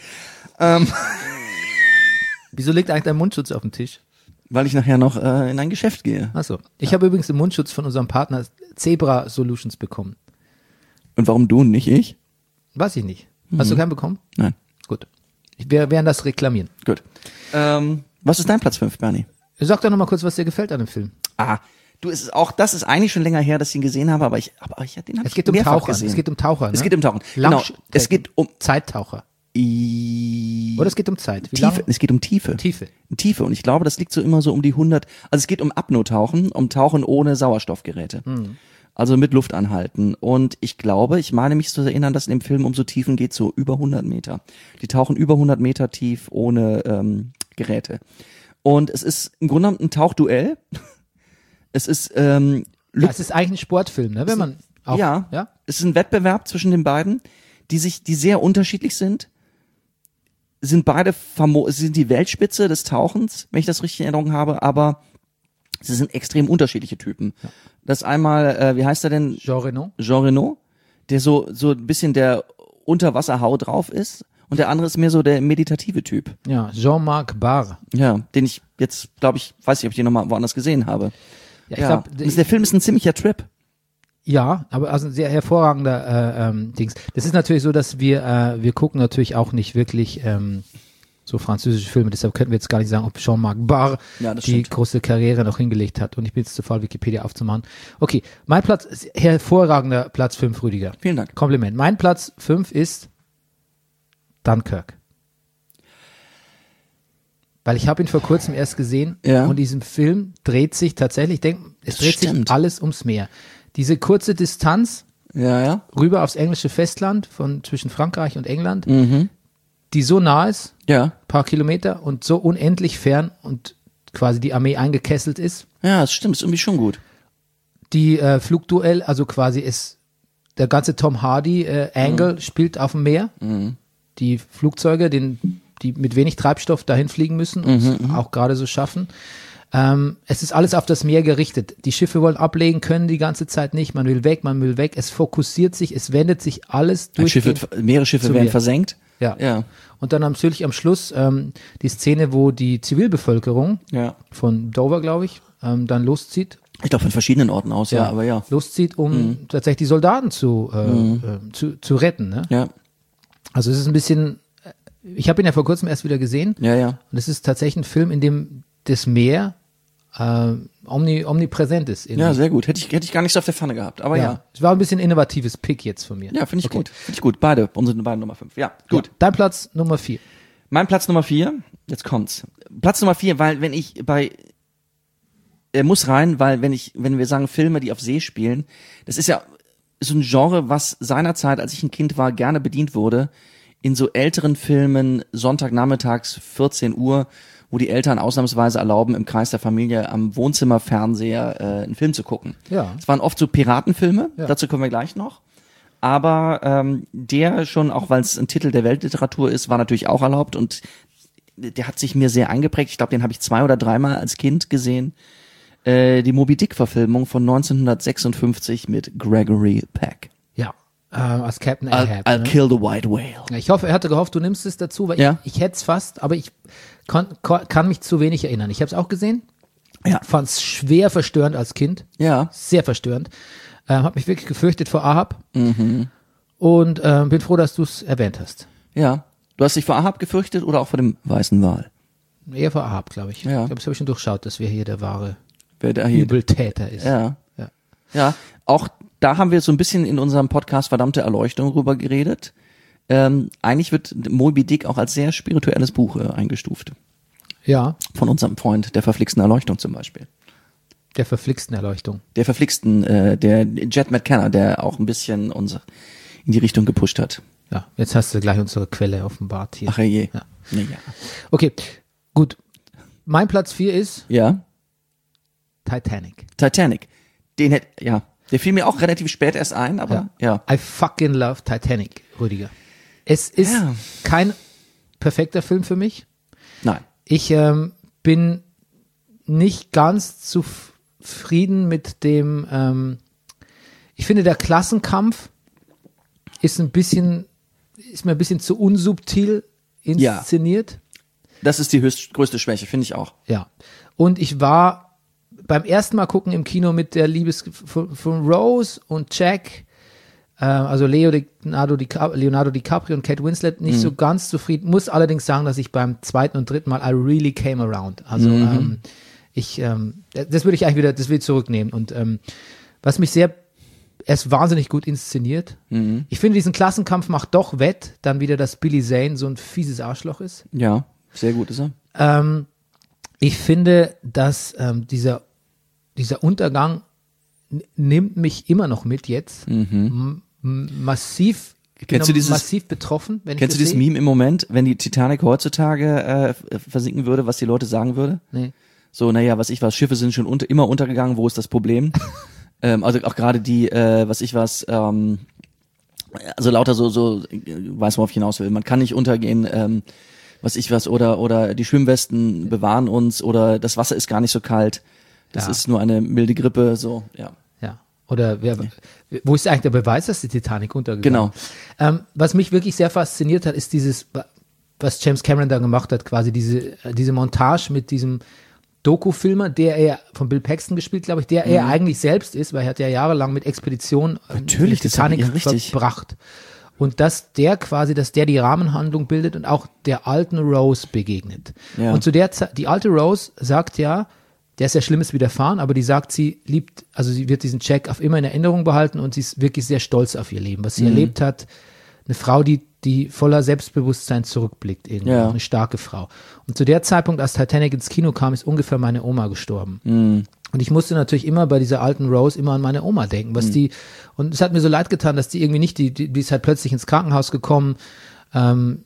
Wieso liegt eigentlich dein Mundschutz auf dem Tisch? Weil ich nachher noch in ein Geschäft gehe. Achso. Ich habe übrigens den Mundschutz von unserem Partner Zebra Solutions bekommen. Und warum du und nicht ich? Weiß ich nicht. Hast du keinen bekommen? Nein. Gut. Wir werden das reklamieren. Gut. Was ist dein Platz 5, Bernie? Sag doch noch mal kurz, was dir gefällt an dem Film. Das ist eigentlich schon länger her, dass ich ihn gesehen habe, aber den habe ich Es geht um mehrfach Taucher. gesehen. Es geht um Taucher. Ne? Es geht um Tauchen. Genau. Langsch- Es geht um Zeittaucher. Oder es geht um Zeit. Wie Tiefe. lange? Es geht um Tiefe. Tiefe. Und ich glaube, das liegt so immer so um die 100. Also es geht um Apnoe-Tauchen, um Tauchen ohne Sauerstoffgeräte. Also mit Luft anhalten. Und ich meine mich zu erinnern, dass in dem Film um so Tiefen geht, so über 100 Meter. Die tauchen über 100 Meter tief ohne Geräte. Und es ist im Grunde genommen ein Tauchduell. Es ist Es ist eigentlich ein Sportfilm, ne? Wenn man auch, ja, ja? es ist ein Wettbewerb zwischen den beiden, die sehr unterschiedlich sind. Sind beide sind die Weltspitze des Tauchens, wenn ich das richtig in Erinnerung habe, aber sie sind extrem unterschiedliche Typen. Ja. Das einmal, wie heißt er denn? Jean Reno. Jean Reno, der so ein bisschen der Unterwasserhau drauf ist. Und der andere ist mehr so der meditative Typ. Ja, Jean-Marc Barr. Ja, den ich jetzt, glaube ich, weiß nicht, ob ich den nochmal woanders gesehen habe. Ja, ich glaub, der Film ist ein ziemlicher Trip. Ja, aber also ein sehr hervorragender Dings. Das ist natürlich so, dass wir gucken natürlich auch nicht wirklich so französische Filme, deshalb könnten wir jetzt gar nicht sagen, ob Jean-Marc Barr die große Karriere noch hingelegt hat. Und ich bin jetzt zu faul, Wikipedia aufzumachen. Okay, mein Platz, hervorragender Platz 5, Rüdiger. Vielen Dank. Kompliment. Mein Platz 5 ist Dunkirk. weil ich habe ihn vor kurzem erst gesehen Ja. und diesem Film dreht sich tatsächlich, ich denke, es dreht sich Stimmt. alles ums Meer. Diese kurze Distanz Ja. rüber aufs englische Festland zwischen Frankreich und England, Mhm. die so nah ist, Ja. paar Kilometer und so unendlich fern und quasi die Armee eingekesselt ist. Ja, das stimmt, ist irgendwie schon gut. Die Flugduell, also quasi der ganze Tom Hardy Angle spielt auf dem Meer. Die Flugzeuge, die mit wenig Treibstoff dahin fliegen müssen und es auch gerade so schaffen. Es ist alles auf das Meer gerichtet. Die Schiffe wollen ablegen, können die ganze Zeit nicht. Man will weg. Es fokussiert sich, es wendet sich alles durch. Mehrere Schiffe zu werden Meer. versenkt. Ja. Und dann natürlich am Schluss die Szene, wo die Zivilbevölkerung Ja. von Dover, glaube ich, dann loszieht. Ich glaube von verschiedenen Orten aus, ja, aber ja. Loszieht, um tatsächlich die Soldaten zu retten. Ne? Ja. Also es ist ein bisschen, ich habe ihn ja vor kurzem erst wieder gesehen Ja. und es ist tatsächlich ein Film, in dem das Meer omnipräsent ist. irgendwie. Ja, sehr gut. Hätte ich gar nicht so auf der Pfanne gehabt, aber ja. Es war ein bisschen innovatives Pick jetzt von mir. Ja, finde ich Okay. gut. Finde ich gut. Unsere beiden Nummer 5. Ja, gut. Ja, dein Platz Nummer 4. Mein Platz Nummer 4, jetzt kommt's. Platz Nummer 4, weil er muss rein, weil wenn wir sagen Filme, die auf See spielen, das ist ja so ein Genre, was seinerzeit, als ich ein Kind war, gerne bedient wurde, in so älteren Filmen, Sonntagnachmittags, 14 Uhr, wo die Eltern ausnahmsweise erlauben, im Kreis der Familie am Wohnzimmerfernseher einen Film zu gucken. Ja. Es waren oft so Piratenfilme, Ja. dazu kommen wir gleich noch. Aber der schon, auch weil es ein Titel der Weltliteratur ist, war natürlich auch erlaubt und der hat sich mir sehr eingeprägt. Ich glaube, den habe ich 2 oder 3 Mal als Kind gesehen. Die Moby Dick-Verfilmung von 1956 mit Gregory Peck. Ja, als Captain I'll Ahab. Ne? kill the white whale. Ja, ich hoffe, er hatte gehofft, du nimmst es dazu, weil Ja. ich hätte es fast, aber ich kann mich zu wenig erinnern. Ich habe es auch gesehen, Ja. fand es schwer verstörend als Kind, Ja. sehr verstörend. Habe mich wirklich gefürchtet vor Ahab Mhm. und bin froh, dass du es erwähnt hast. Ja. Du hast dich vor Ahab gefürchtet oder auch vor dem weißen Wal? Eher vor Ahab, glaube ich. Ja. Ich glaube, das habe ich schon durchschaut, dass wir hier der wahre Wer da hier? Übeltäter ist. Ja. Ja. Ja. Auch da haben wir so ein bisschen in unserem Podcast Verdammte Erleuchtung rüber geredet. Eigentlich wird Moby Dick auch als sehr spirituelles Buch eingestuft. Ja, Von unserem Freund der verflixten Erleuchtung zum Beispiel. der verflixten Erleuchtung. Der verflixten, der Jet McKenna, der auch ein bisschen uns in die Richtung gepusht hat. Ja, jetzt hast du gleich unsere Quelle offenbart hier. Ach je. Ja. Ja. Okay, gut. Mein Platz 4 ist Ja. Titanic. Titanic. Der fiel mir auch relativ spät erst ein, aber ja. I fucking love Titanic, Rüdiger. Es ist Ja. kein perfekter Film für mich. Nein. Ich bin nicht ganz zufrieden mit dem, ich finde, der Klassenkampf ist mir ein bisschen zu unsubtil inszeniert. Das ist die größte Schwäche, finde ich auch. Ja. Und ich war beim ersten Mal gucken im Kino mit der von Rose und Jack, also Leonardo DiCaprio und Kate Winslet nicht so ganz zufrieden. Muss allerdings sagen, dass ich beim 2. und 3. Mal I really came around. Also das würde ich eigentlich wieder, das will ich zurücknehmen. Und was mich er ist wahnsinnig gut inszeniert. Ich finde, diesen Klassenkampf macht doch wett, dann wieder, dass Billy Zane so ein fieses Arschloch ist. Ja, sehr gut ist er. Ich finde, dass dieser Untergang nimmt mich immer noch mit jetzt. Massiv, ich bin Kennst du dieses- massiv betroffen, wenn Kennst du ich das dieses Meme im Moment, wenn die Titanic heutzutage versinken würde, was die Leute sagen würde? Nee. So, Schiffe sind schon immer untergegangen, wo ist das Problem? Also auch gerade die, also lauter so, weiß worauf ich hinaus will. Man kann nicht untergehen, oder die Schwimmwesten bewahren uns, oder das Wasser ist gar nicht so kalt. Das Ja. ist nur eine milde Grippe, so, ja. Ja. Oder wo ist eigentlich der Beweis, dass die Titanic untergegangen ist? Genau. Was mich wirklich sehr fasziniert hat, ist was James Cameron da gemacht hat, quasi diese Montage mit diesem Doku-Filmer, der er von Bill Paxton gespielt, glaube ich, der er eigentlich selbst ist, weil er hat ja jahrelang mit Expeditionen Natürlich, die das hat Titanic er richtig. verbracht. Und dass der die Rahmenhandlung bildet und auch der alten Rose begegnet. Ja. Und zu der Zeit, die alte Rose sagt ja, der ist ja Schlimmes widerfahren, aber die sagt, sie wird diesen Jack auf immer in Erinnerung behalten und sie ist wirklich sehr stolz auf ihr Leben, was sie erlebt hat. Eine Frau, die die voller Selbstbewusstsein zurückblickt, irgendwie. Ja. Auch eine starke Frau. Und zu der Zeitpunkt, als Titanic ins Kino kam, ist ungefähr meine Oma gestorben. Und ich musste natürlich immer bei dieser alten Rose immer an meine Oma denken, und es hat mir so leid getan, dass die irgendwie nicht, die ist halt plötzlich ins Krankenhaus gekommen, eine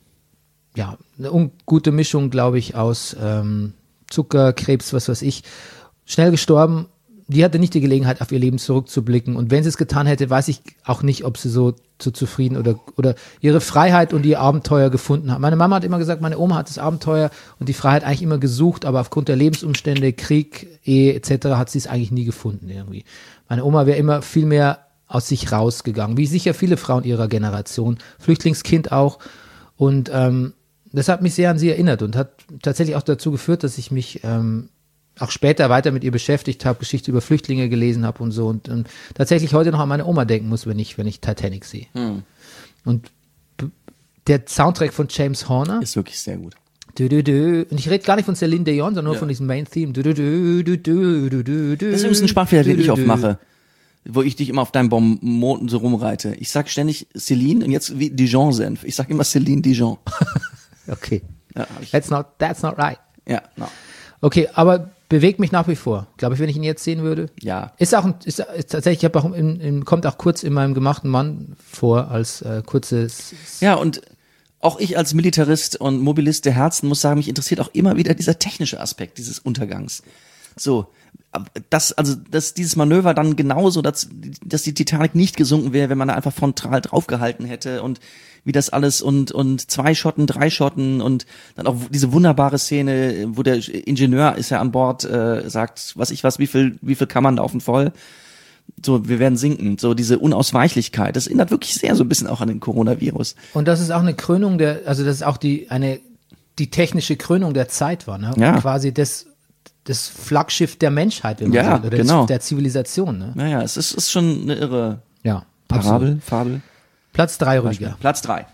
ungute Mischung, glaube ich, aus Zucker, Krebs, was weiß ich, schnell gestorben. Die hatte nicht die Gelegenheit, auf ihr Leben zurückzublicken. Und wenn sie es getan hätte, weiß ich auch nicht, ob sie so zufrieden oder ihre Freiheit und ihr Abenteuer gefunden hat. Meine Mama hat immer gesagt, meine Oma hat das Abenteuer und die Freiheit eigentlich immer gesucht, aber aufgrund der Lebensumstände, Krieg, Ehe etc. hat sie es eigentlich nie gefunden irgendwie. Meine Oma wäre immer viel mehr aus sich rausgegangen, wie sicher viele Frauen ihrer Generation, Flüchtlingskind auch. Und das hat mich sehr an sie erinnert und hat tatsächlich auch dazu geführt, dass ich mich auch später weiter mit ihr beschäftigt habe, Geschichte über Flüchtlinge gelesen habe und so und tatsächlich heute noch an meine Oma denken muss, wenn ich Titanic sehe. Und der Soundtrack von James Horner Ist wirklich sehr gut. und ich rede gar nicht von Celine Dion, sondern nur von diesem Main-Theme. Das ist übrigens ein Sprachfehler, den ich oft mache, wo ich dich immer auf deinem Bonmoten so rumreite. Ich sag ständig Celine und jetzt wie Dijon-Senf. Ich sag immer Celine Dijon. Okay. Ja, That's not right. ja, no. Okay, aber bewegt mich nach wie vor. Glaube ich, wenn ich ihn jetzt sehen würde. Ja. Ist tatsächlich, ich habe auch kommt auch kurz in meinem gemachten Mann vor als kurzes. Ja, und auch ich als Militarist und Mobilist der Herzen muss sagen, mich interessiert auch immer wieder dieser technische Aspekt dieses Untergangs. So, dass dieses Manöver dann genauso, dass die Titanic nicht gesunken wäre, wenn man da einfach frontal draufgehalten hätte und wie das alles und 2 Schotten, 3 Schotten und dann auch diese wunderbare Szene, wo der Ingenieur ist ja an Bord, sagt, wie viel kann man laufen voll? So, wir werden sinken. So diese Unausweichlichkeit, das erinnert wirklich sehr so ein bisschen auch an den Coronavirus. Und das ist auch eine Krönung das ist auch die technische Krönung der Zeit war, ne? Ja. Quasi das Flaggschiff der Menschheit, wenn man Ja, sagt, oder genau. der Zivilisation, ne? Naja, es ist schon eine irre Ja. Fabel. Platz 3, Rüdiger. Platz 3.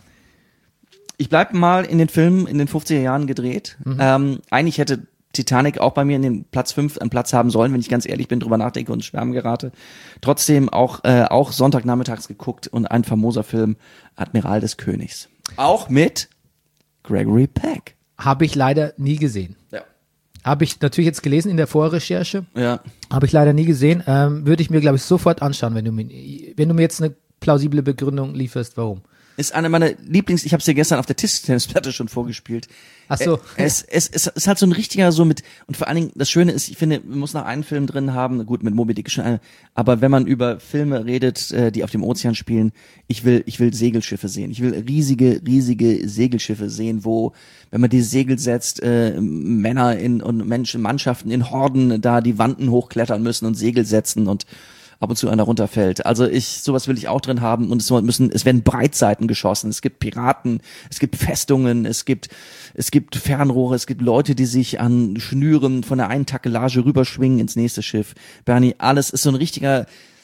Ich bleib mal in den Filmen in den 50er Jahren gedreht. Eigentlich hätte Titanic auch bei mir in den Platz 5 einen Platz haben sollen, wenn ich ganz ehrlich bin, drüber nachdenke und schwärmen gerate. Trotzdem auch Sonntagnachmittags geguckt und ein famoser Film, Admiral des Königs. Auch mit Gregory Peck. Habe ich leider nie gesehen. Ja. Habe ich natürlich jetzt gelesen in der Vorrecherche. Ja. Habe ich leider nie gesehen. Würde ich mir, glaube ich, sofort anschauen, wenn du mir jetzt eine plausible Begründung lieferst, warum. Ist eine meiner ich habe es dir gestern auf der Tischtennisplatte schon vorgespielt. Ach so. Es ist halt so ein richtiger so mit, und vor allen Dingen, das Schöne ist, ich finde, man muss noch einen Film drin haben, gut, mit Moby Dick schon eine, aber wenn man über Filme redet, die auf dem Ozean spielen, ich will Segelschiffe sehen. Ich will riesige Segelschiffe sehen, wo, wenn man die Segel setzt, Männer Mannschaften in Horden da die Wanden hochklettern müssen und Segel setzen und ab und zu einer runterfällt. Also sowas will ich auch drin haben und es werden Breitseiten geschossen, es gibt Piraten, es gibt Festungen, es gibt Fernrohre, es gibt Leute, die sich an Schnüren von der einen Takelage rüberschwingen ins nächste Schiff. Bernie, alles ist so ein richtiger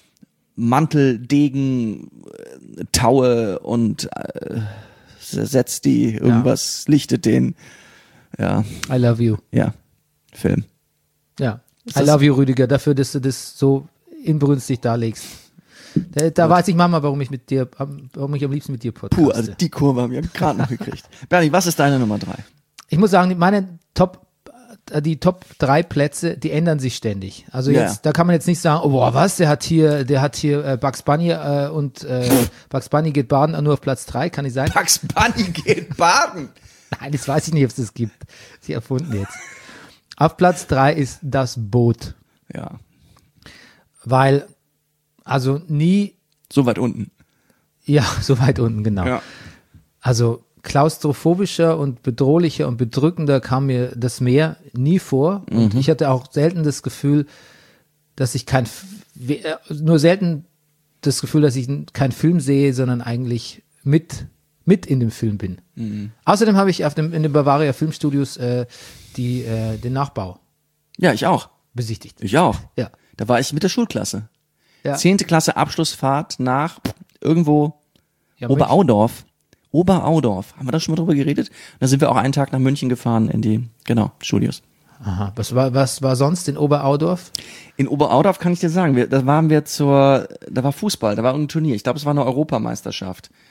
Mantel, Degen, Taue und setzt die, irgendwas lichtet den. Ja. I love you. Ja. Film. Ja. I love you, Rüdiger, dafür, dass du das so inbrünstig darlegst. Da weiß ich manchmal, warum ich am liebsten mit dir podcaste. Puh, also die Kurve haben wir gerade noch gekriegt. Bernie, was ist deine Nummer 3? Ich muss sagen, die Top 3 Plätze, die ändern sich ständig. Also jetzt, da kann man jetzt nicht sagen, oh boah, was, der hat hier Bugs Bunny und Bugs Bunny geht baden nur auf Platz 3, kann nicht sein. Bugs Bunny geht baden? Nein, das weiß ich nicht, ob es das gibt. Sie erfunden jetzt. Auf Platz 3 ist Das Boot. Ja. Weil, also nie. So weit unten. Ja, so weit unten, genau. Ja. Also klaustrophobischer und bedrohlicher und bedrückender kam mir das Meer nie vor. Und ich hatte auch selten das Gefühl, dass ich nur selten das Gefühl, dass ich keinen Film sehe, sondern eigentlich mit in dem Film bin. Außerdem habe ich in den Bavaria Filmstudios den Nachbau Ja, ich auch. besichtigt. Ich auch. Ja. Da war ich mit der Schulklasse. Ja. 10. Klasse Abschlussfahrt nach irgendwo Ja, Oberaudorf. Oberaudorf. Haben wir da schon mal drüber geredet? Da sind wir auch einen Tag nach München gefahren in die, Studios. Aha. Was war sonst in Oberaudorf? In Oberaudorf kann ich dir sagen, da war Fußball, da war irgendein Turnier. Ich glaube, es war eine Europameisterschaft.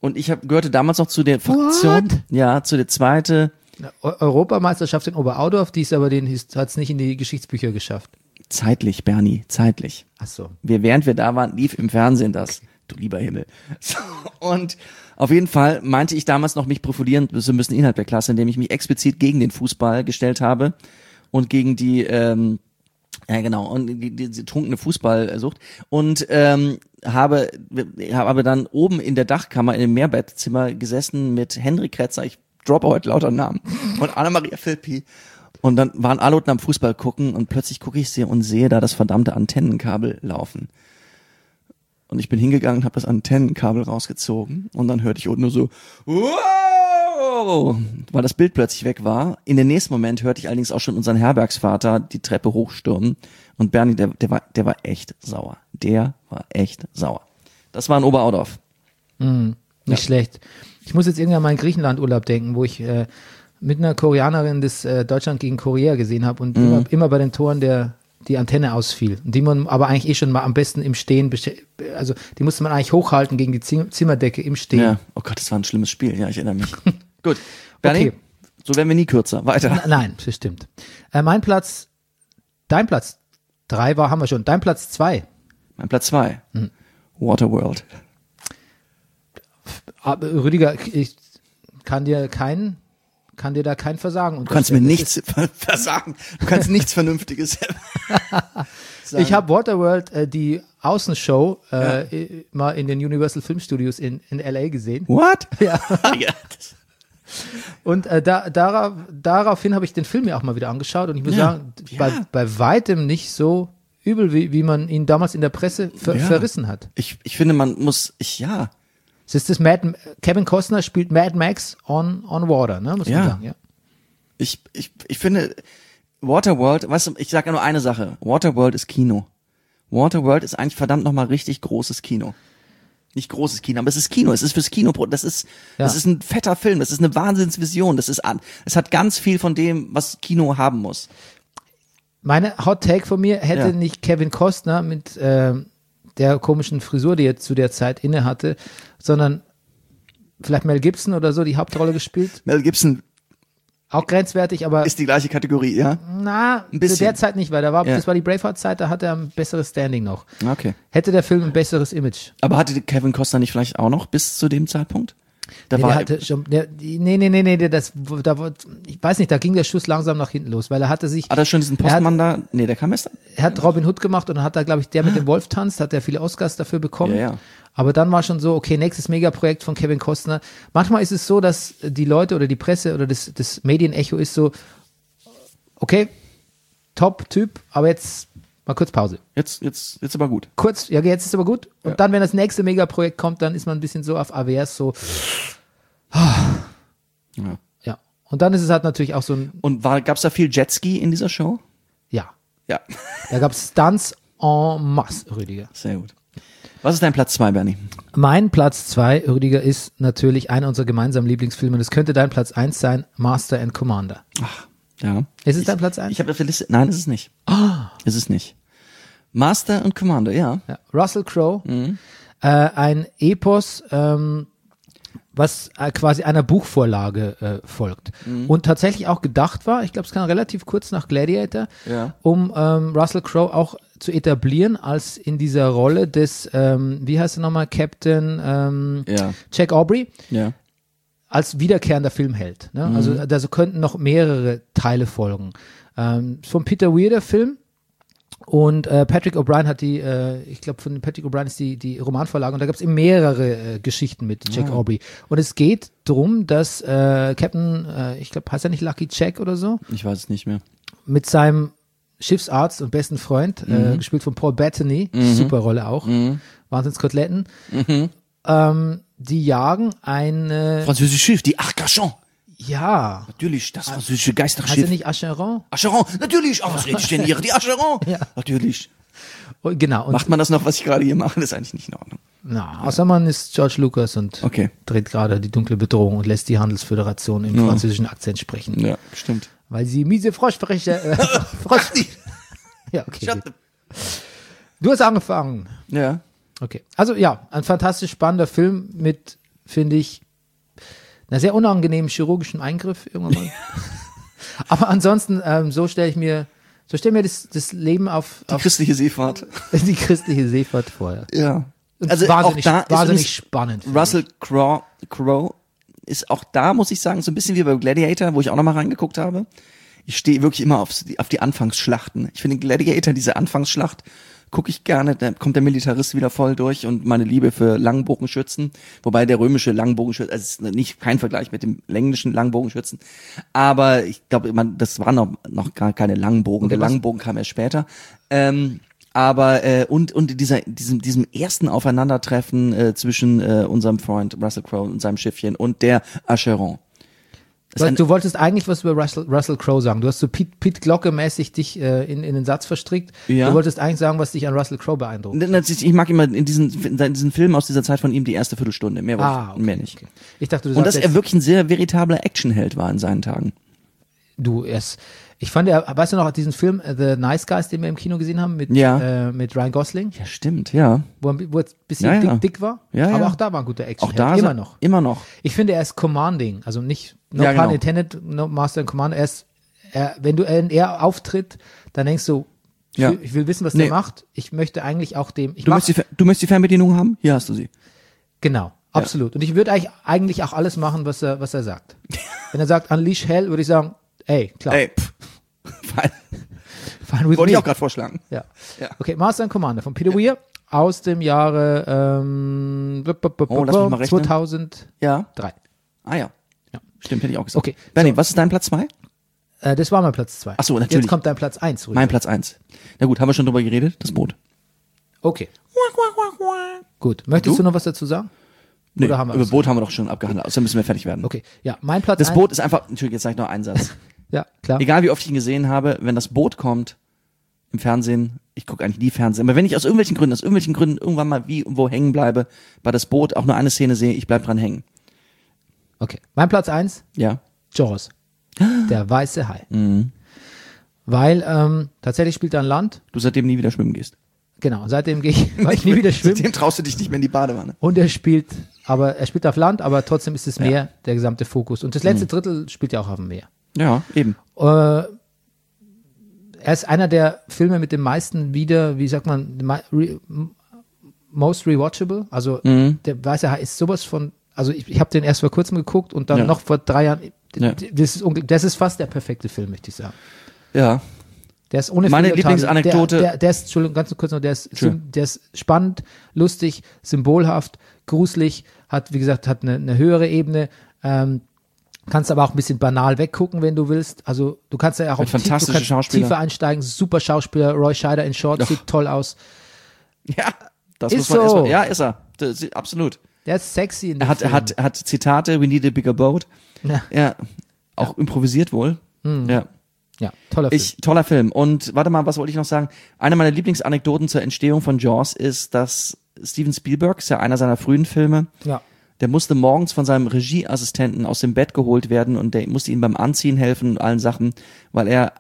Und ich gehörte damals noch zu der Fraktion, ja, zu der zweite. Europameisterschaft in Oberaudorf, die ist aber hat's nicht in die Geschichtsbücher geschafft. Zeitlich, Bernie, zeitlich. Ach so. Während wir da waren, lief im Fernsehen das. Du lieber Himmel. So, und auf jeden Fall meinte ich damals noch, mich profilieren zu müssen innerhalb der Klasse, indem ich mich explizit gegen den Fußball gestellt habe und gegen die, und die trunkene Fußballsucht und habe dann oben in der Dachkammer in dem Mehrbettzimmer gesessen mit Henry Kretzer, ich droppe heute lauter Namen, und Anna-Maria Philippi. Und dann waren alle unten am Fußball gucken und plötzlich gucke ich sie und sehe da das verdammte Antennenkabel laufen. Und ich bin hingegangen und habe das Antennenkabel rausgezogen und dann hörte ich unten nur so, wow, weil das Bild plötzlich weg war. In den nächsten Moment hörte ich allerdings auch schon unseren Herbergsvater die Treppe hochstürmen und Bernie, der war echt sauer. Der war echt sauer. Das war in Oberaudorf. Nicht schlecht. Ich muss jetzt irgendwann an meinen Griechenland-Urlaub denken, wo ich mit einer Koreanerin das Deutschland gegen Korea gesehen habe und immer bei den Toren die Antenne ausfiel. Die man aber eigentlich schon mal am besten im Stehen, also die musste man eigentlich hochhalten gegen die Zimmerdecke im Stehen. Ja, oh Gott, das war ein schlimmes Spiel. Ja, ich erinnere mich. Gut, Bernie, Okay. so werden wir nie kürzer. Weiter. Nein, das stimmt. Dein Platz 3 haben wir schon. Dein Platz 2. Mein Platz 2. Waterworld. Rüdiger, ich kann dir da kein Versagen Du kannst mir nichts versagen. Du kannst nichts Vernünftiges sagen. Ich habe Waterworld, die Außenshow, mal in den Universal Film Studios in L.A. gesehen. What? Ja. Ja, Und daraufhin habe ich den Film ja auch mal wieder angeschaut und ich muss sagen, bei weitem nicht so übel, wie man ihn damals in der Presse verrissen hat. Ich finde, man muss, Es ist Kevin Costner spielt Mad Max on Water, ne? Muss man sagen, ja. Ich finde, Waterworld, weißt du, ich sage ja nur eine Sache. Waterworld ist Kino. Waterworld ist eigentlich verdammt nochmal richtig großes Kino. Nicht großes Kino, aber es ist Kino. Es ist fürs Kino. Das ist ein fetter Film. Das ist eine Wahnsinnsvision. Es hat ganz viel von dem, was Kino haben muss. Meine Hot Take von mir hätte nicht Kevin Costner mit der komischen Frisur, die er zu der Zeit inne hatte, sondern vielleicht Mel Gibson oder so die Hauptrolle gespielt. Mel Gibson Auch grenzwertig, aber ist die gleiche Kategorie, ja? ein bisschen. Zu der Zeit nicht, weil das war die Braveheart-Zeit, da hatte er ein besseres Standing noch. Okay. Hätte der Film ein besseres Image. Aber hatte Kevin Costner nicht vielleicht auch noch bis zu dem Zeitpunkt? Der hatte schon, ich weiß nicht, da ging der Schuss langsam nach hinten los, weil er hatte sich. Hat er schon diesen Postmann der kam erst? Er hat Robin Hood gemacht und dann hat er, glaube ich, der mit dem Wolf tanzt, hat er viele Oscars dafür bekommen. Ja. Aber dann war schon so, okay, nächstes Megaprojekt von Kevin Costner. Manchmal ist es so, dass die Leute oder die Presse oder das Medienecho ist so, okay, Top-Typ, aber jetzt mal kurz Pause. Jetzt aber gut. Kurz, ja, jetzt ist aber gut. Und dann, wenn das nächste Megaprojekt kommt, dann ist man ein bisschen so auf AWS so. Ja. Und dann ist es halt natürlich auch so ein. Und gab's da viel Jetski in dieser Show? Ja. Ja. Da gab es Stunts en masse, Rüdiger. Sehr gut. Was ist dein Platz 2, Bernie? Mein Platz 2, Rüdiger, ist natürlich einer unserer gemeinsamen Lieblingsfilme. Das könnte dein Platz 1 sein, Master and Commander. Ach, ja. Ist es dein Platz 1? Ich habe auf der Liste. Nein, ist es nicht. Ist es nicht. Master and Commander, ja. Russell Crowe, ein Epos, was quasi einer Buchvorlage folgt. Und tatsächlich auch gedacht war, ich glaube, es kam relativ kurz nach Gladiator, um Russell Crowe auch zu etablieren als in dieser Rolle des, wie heißt er nochmal, Captain Jack Aubrey, als wiederkehrender Filmheld. Ne? Also da könnten noch mehrere Teile folgen. Von Peter Weir, der Film. Und Patrick O'Brien hat ich glaube, von Patrick O'Brien ist die Romanvorlage und da gab es eben mehrere Geschichten mit Jack Aubrey. Und es geht darum, dass Captain, ich glaube, heißt er nicht Lucky Jack oder so? Ich weiß es nicht mehr. Mit seinem Schiffsarzt und besten Freund, gespielt von Paul Bettany, super Rolle auch, Wahnsinnskoteletten, die jagen ein Französisches Schiff, die Arcachon. Ja. Natürlich, das französische Geisterschiff. Heißt er nicht Acheron? Acheron, natürlich. Was rede ich denn hier? Die Acheron. Ja. Natürlich. Genau. Und Macht man das noch, was ich gerade hier mache? Das ist eigentlich nicht in Ordnung. Außer man ist George Lucas und dreht gerade die dunkle Bedrohung und lässt die Handelsföderation im französischen Akzent sprechen. Ja, stimmt. Weil sie miese Froschfreche, Ja, okay. Du hast angefangen. Ja. Okay. Also ja, ein fantastisch spannender Film mit finde ich, einen sehr unangenehmen chirurgischen Eingriff irgendwann mal. Aber ansonsten, so stelle ich mir das Leben auf Christliche Seefahrt. die christliche Seefahrt vor. Ja. Ja. Und Also wahnsinnig, auch da ist wahnsinnig übrigens spannend. finde Russell Crowe ist auch da, muss ich sagen, so ein bisschen wie bei Gladiator, wo ich auch nochmal reingeguckt habe. Ich stehe wirklich immer auf die Anfangsschlachten. Ich finde Gladiator, diese Anfangsschlacht, gucke ich gerne, da kommt der Militarist wieder voll durch und meine Liebe für Langbogenschützen, wobei der römische Langbogenschütze, also ist nicht kein Vergleich mit dem englischen Langbogenschützen, aber ich glaube, das waren noch gar keine Langbogen, der Langbogen kam erst später. Aber diesem ersten Aufeinandertreffen zwischen unserem Freund Russell Crowe und seinem Schiffchen und der Acheron. Du wolltest eigentlich was über Russell Crowe sagen. Du hast so Pete Glocke-mäßig dich in den Satz verstrickt. Ja. Du wolltest eigentlich sagen, was dich an Russell Crowe beeindruckt. Ich mag immer in diesen Filmen aus dieser Zeit von ihm die erste Viertelstunde. Mehr nicht. Okay. Ich dachte, du Und dass sagst er wirklich ein sehr veritabler Actionheld war in seinen Tagen. ich fand, weißt du noch, diesen Film The Nice Guys, den wir im Kino gesehen haben, mit Ryan Gosling, Ja, stimmt, ja. wo er ein bisschen dick war, Ja, aber ja. auch da war ein guter Action. Auch da immer noch. Immer noch. Ich finde, er ist commanding, also nicht, no Ja, pun genau. intended, no master and commander, wenn er auftritt, dann denkst du, Ja. ich will wissen, was Nee. der macht, ich möchte eigentlich auch Du möchtest die Fernbedienung haben? Hier hast du sie. Genau, absolut. Und ich würde eigentlich auch alles machen, was er sagt. Wenn er sagt, unleash hell, würde ich sagen, ey, klar, Ey, fine with wollte me. ich auch gerade vorschlagen. Ja. Ja. Okay, Master and Commander von Peter Weir aus dem Jahre lass mich mal rechnen. 2003. Ja. Ah ja. Ja. Stimmt, hätte ich auch gesagt. Okay, Bernie, was ist dein Platz 2? Das war mein Platz 2. Ach so, natürlich. Jetzt kommt dein Platz 1 rüber. Mein Platz 1. Na gut, haben wir schon drüber geredet? Das Boot. Okay. Gut. Möchtest du noch was dazu sagen? Nee, Oder haben wir über alles? Boot haben wir doch schon abgehandelt. Außerdem müssen wir fertig werden. Okay. Ja, mein Platz Das 1. Boot ist einfach, Entschuldigung, jetzt sage ich noch einen Satz. Ja, klar. Egal wie oft ich ihn gesehen habe, wenn das Boot kommt im Fernsehen, ich gucke eigentlich nie Fernsehen, aber wenn ich aus irgendwelchen Gründen irgendwann mal wie und wo hängen bleibe, bei das Boot auch nur eine Szene sehe, ich bleib dran hängen. Okay. Mein Platz 1, Ja. Jaws. Der weiße Hai. Mhm. Weil tatsächlich spielt er an Land. Du seitdem nie wieder schwimmen gehst. Genau. Seitdem gehe ich nie wieder schwimmen. Seitdem traust du dich nicht mehr in die Badewanne. Und er spielt auf Land, aber trotzdem ist das Meer der gesamte Fokus. Und das letzte Drittel spielt ja auch auf dem Meer. Ja, eben. Er ist einer der Filme mit dem meisten most rewatchable. Also der weiße Hai ist sowas von, also ich habe den erst vor kurzem geguckt und dann Ja. noch vor 3 Jahren. Ja. Das ist fast der perfekte Film, möchte ich sagen. Ja. Der ist ohne Meine Fehlertage. Lieblingsanekdote- Der ist, Entschuldigung, ganz kurz noch, der ist spannend, lustig, symbolhaft, gruselig, hat, wie gesagt, hat eine höhere Ebene, kannst aber auch ein bisschen banal weggucken, wenn du willst. Also du kannst ja auch Mit fantastischen Schauspielern. tiefer einsteigen, super Schauspieler, Roy Scheider in Short, sieht toll aus. Ja. Das Ist muss man so. erstmal. Ja, ist er. Das ist, absolut. Der ist sexy in dem Er Film. hat Zitate, we need a bigger boat. Ja. Ja. Auch improvisiert wohl. Ja. Ja, toller Film. Toller Film. Und warte mal, was wollte ich noch sagen? Eine meiner Lieblingsanekdoten zur Entstehung von Jaws ist, dass Steven Spielberg, ist ja einer seiner frühen Filme, Ja. der musste morgens von seinem Regieassistenten aus dem Bett geholt werden und der musste ihm beim Anziehen helfen und allen Sachen, weil er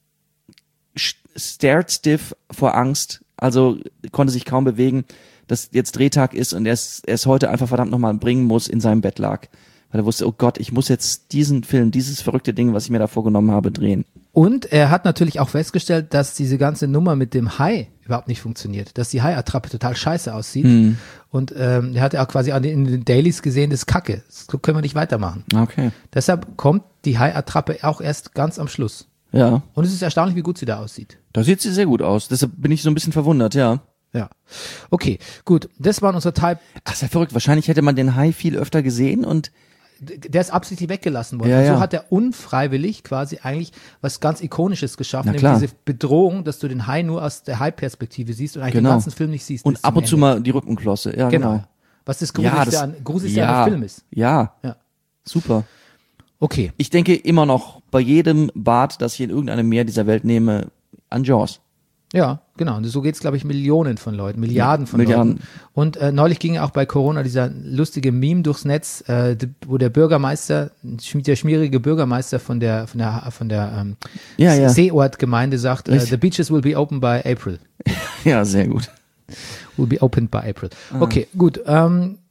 stared stiff vor Angst, also konnte sich kaum bewegen, dass jetzt Drehtag ist und er es heute einfach verdammt nochmal bringen muss, in seinem Bett lag. Weil er wusste, oh Gott, ich muss jetzt diesen Film, dieses verrückte Ding, was ich mir da vorgenommen habe, drehen. Und er hat natürlich auch festgestellt, dass diese ganze Nummer mit dem Hai überhaupt nicht funktioniert, dass die Hai-Attrappe total scheiße aussieht. Und er hat ja auch quasi in den Dailies gesehen, das ist Kacke, so können wir nicht weitermachen. Okay. Deshalb kommt die Hai-Attrappe auch erst ganz am Schluss. Ja. Und es ist erstaunlich, wie gut sie da aussieht. Da sieht sie sehr gut aus. Deshalb bin ich so ein bisschen verwundert, ja. Ja. Okay, gut. Das waren unsere Type. Ach, ist ja verrückt. Wahrscheinlich hätte man den Hai viel öfter gesehen und Der ist absichtlich weggelassen worden. Ja, Und so ja. hat er unfreiwillig quasi eigentlich was ganz Ikonisches geschaffen, Na nämlich klar. diese Bedrohung, dass du den Hai nur aus der Hai-Perspektive siehst und eigentlich Genau. den ganzen Film nicht siehst. bis und ab zum und zu Ende. mal die Rückenklosse. Ja, Genau. genau. Was das Ja, Gruseligste an dem Film ist. Ja, Ja. super. Okay. Ich denke immer noch bei jedem Bad, das ich in irgendeinem Meer dieser Welt nehme, an Jaws. Ja, genau. Und so geht's, glaube ich, Millionen von Leuten, Milliarden von Milliarden. Leuten. Und neulich ging ja auch bei Corona dieser lustige Meme durchs Netz, wo der Bürgermeister, der schmierige Bürgermeister von der Ja. Seeortgemeinde sagt, Richtig. the beaches will be open by April. Ja, sehr gut. Will be opened by April. Okay, gut.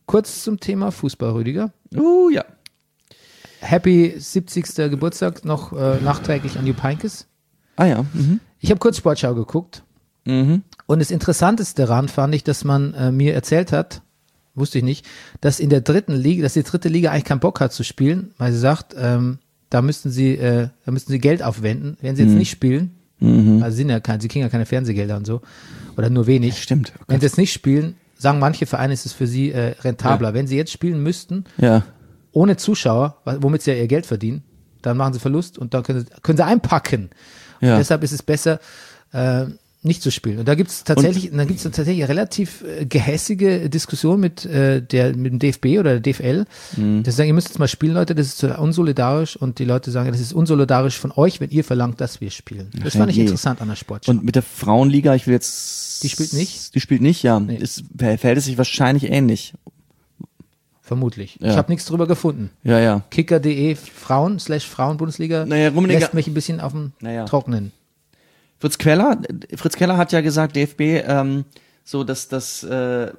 kurz zum Thema Fußball, Rüdiger. Ja. Happy 70. Geburtstag noch nachträglich an Jupp Heynckes. Ah ja. Mhm. Ich habe kurz Sportschau geguckt und das Interessanteste daran fand ich, dass man mir erzählt hat, wusste ich nicht, dass die dritte Liga eigentlich keinen Bock hat zu spielen, weil sie sagt, da müssten sie Geld aufwenden, wenn sie jetzt nicht spielen. Also sie kriegen ja keine Fernsehgelder und so oder nur wenig. Ja, stimmt. Oh wenn sie jetzt nicht spielen, sagen manche Vereine, ist es für sie rentabler. Wenn sie jetzt spielen müssten, ohne Zuschauer, womit sie ja ihr Geld verdienen, dann machen sie Verlust und dann können sie einpacken. Ja. Und deshalb ist es besser, nicht zu spielen. Und da gibt es tatsächlich eine relativ gehässige Diskussion mit dem DFB oder der DFL. Die sagen, ihr müsst jetzt mal spielen, Leute, das ist unsolidarisch. Und die Leute sagen, das ist unsolidarisch von euch, wenn ihr verlangt, dass wir spielen. Das fand ich interessant an der Sportschau. Und mit der Frauenliga, die spielt nicht, ja. Nee. Verhält es sich wahrscheinlich ähnlich. Vermutlich. Ja. Ich habe nichts drüber gefunden. Ja. Kicker.de Frauen/Frauenbundesliga lässt mich ein bisschen auf dem Trocknen. Fritz Keller hat ja gesagt, DFB, so dass er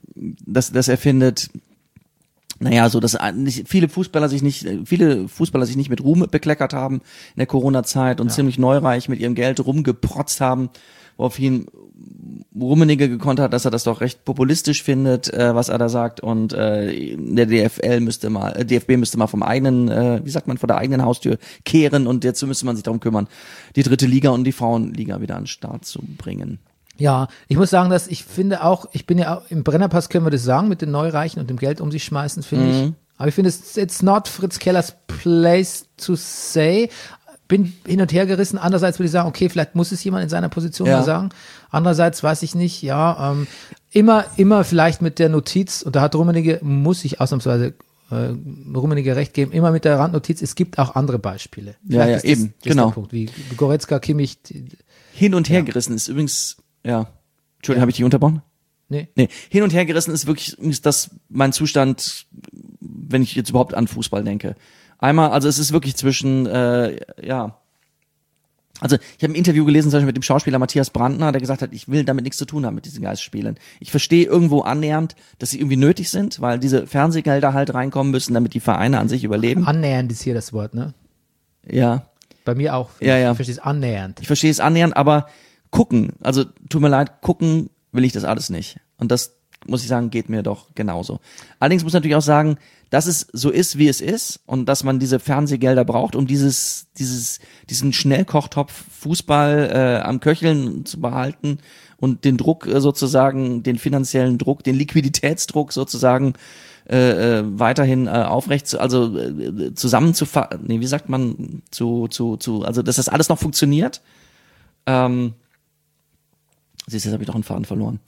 findet, dass viele Fußballer sich nicht mit Ruhm bekleckert haben in der Corona-Zeit und ziemlich neureich mit ihrem Geld rumgeprotzt haben, worauf ihn Rummenigge gekontert hat, dass er das doch recht populistisch findet, was er da sagt, und der DFB müsste mal vom eigenen, vor der eigenen Haustür kehren, und jetzt müsste man sich darum kümmern, die dritte Liga und die Frauenliga wieder an den Start zu bringen. Ja, ich muss sagen, dass ich finde auch, im Brennerpass können wir das sagen, mit den Neureichen und dem Geld um sich schmeißen, finde ich. Aber ich finde, it's not Fritz Kellers place to say. Bin hin und her gerissen. Andererseits würde ich sagen, okay, vielleicht muss es jemand in seiner Position mal sagen. Andererseits weiß ich nicht, immer vielleicht mit der Notiz, und da hat Rummenigge, muss ich ausnahmsweise Rummenigge recht geben, immer mit der Randnotiz, es gibt auch andere Beispiele. Vielleicht ist das genau. Der Punkt, wie Goretzka, Kimmich. Hin und her gerissen ist übrigens, Entschuldigung, habe ich dich unterbrochen? Nee. Hin und her gerissen ist wirklich das mein Zustand, wenn ich jetzt überhaupt an Fußball denke. Einmal, also es ist wirklich zwischen, also ich habe ein Interview gelesen, zum Beispiel mit dem Schauspieler Matthias Brandner, der gesagt hat, ich will damit nichts zu tun haben mit diesen Geistspielen. Ich verstehe irgendwo annähernd, dass sie irgendwie nötig sind, weil diese Fernsehgelder halt reinkommen müssen, damit die Vereine an sich überleben. Annähernd ist hier das Wort, ne? Ja. Bei mir auch. Ja. Ich verstehe es annähernd. Ich verstehe es annähernd, aber gucken, also tut mir leid, gucken will ich das alles nicht. Und das, muss ich sagen, geht mir doch genauso. Allerdings muss ich natürlich auch sagen, dass es so ist, wie es ist, und dass man diese Fernsehgelder braucht, um diesen Schnellkochtopf Fußball am Köcheln zu behalten und den Druck sozusagen, den finanziellen Druck, den Liquiditätsdruck sozusagen weiterhin zusammenzufassen, wie sagt man, also dass das alles noch funktioniert. Siehst du, jetzt habe ich doch einen Faden verloren.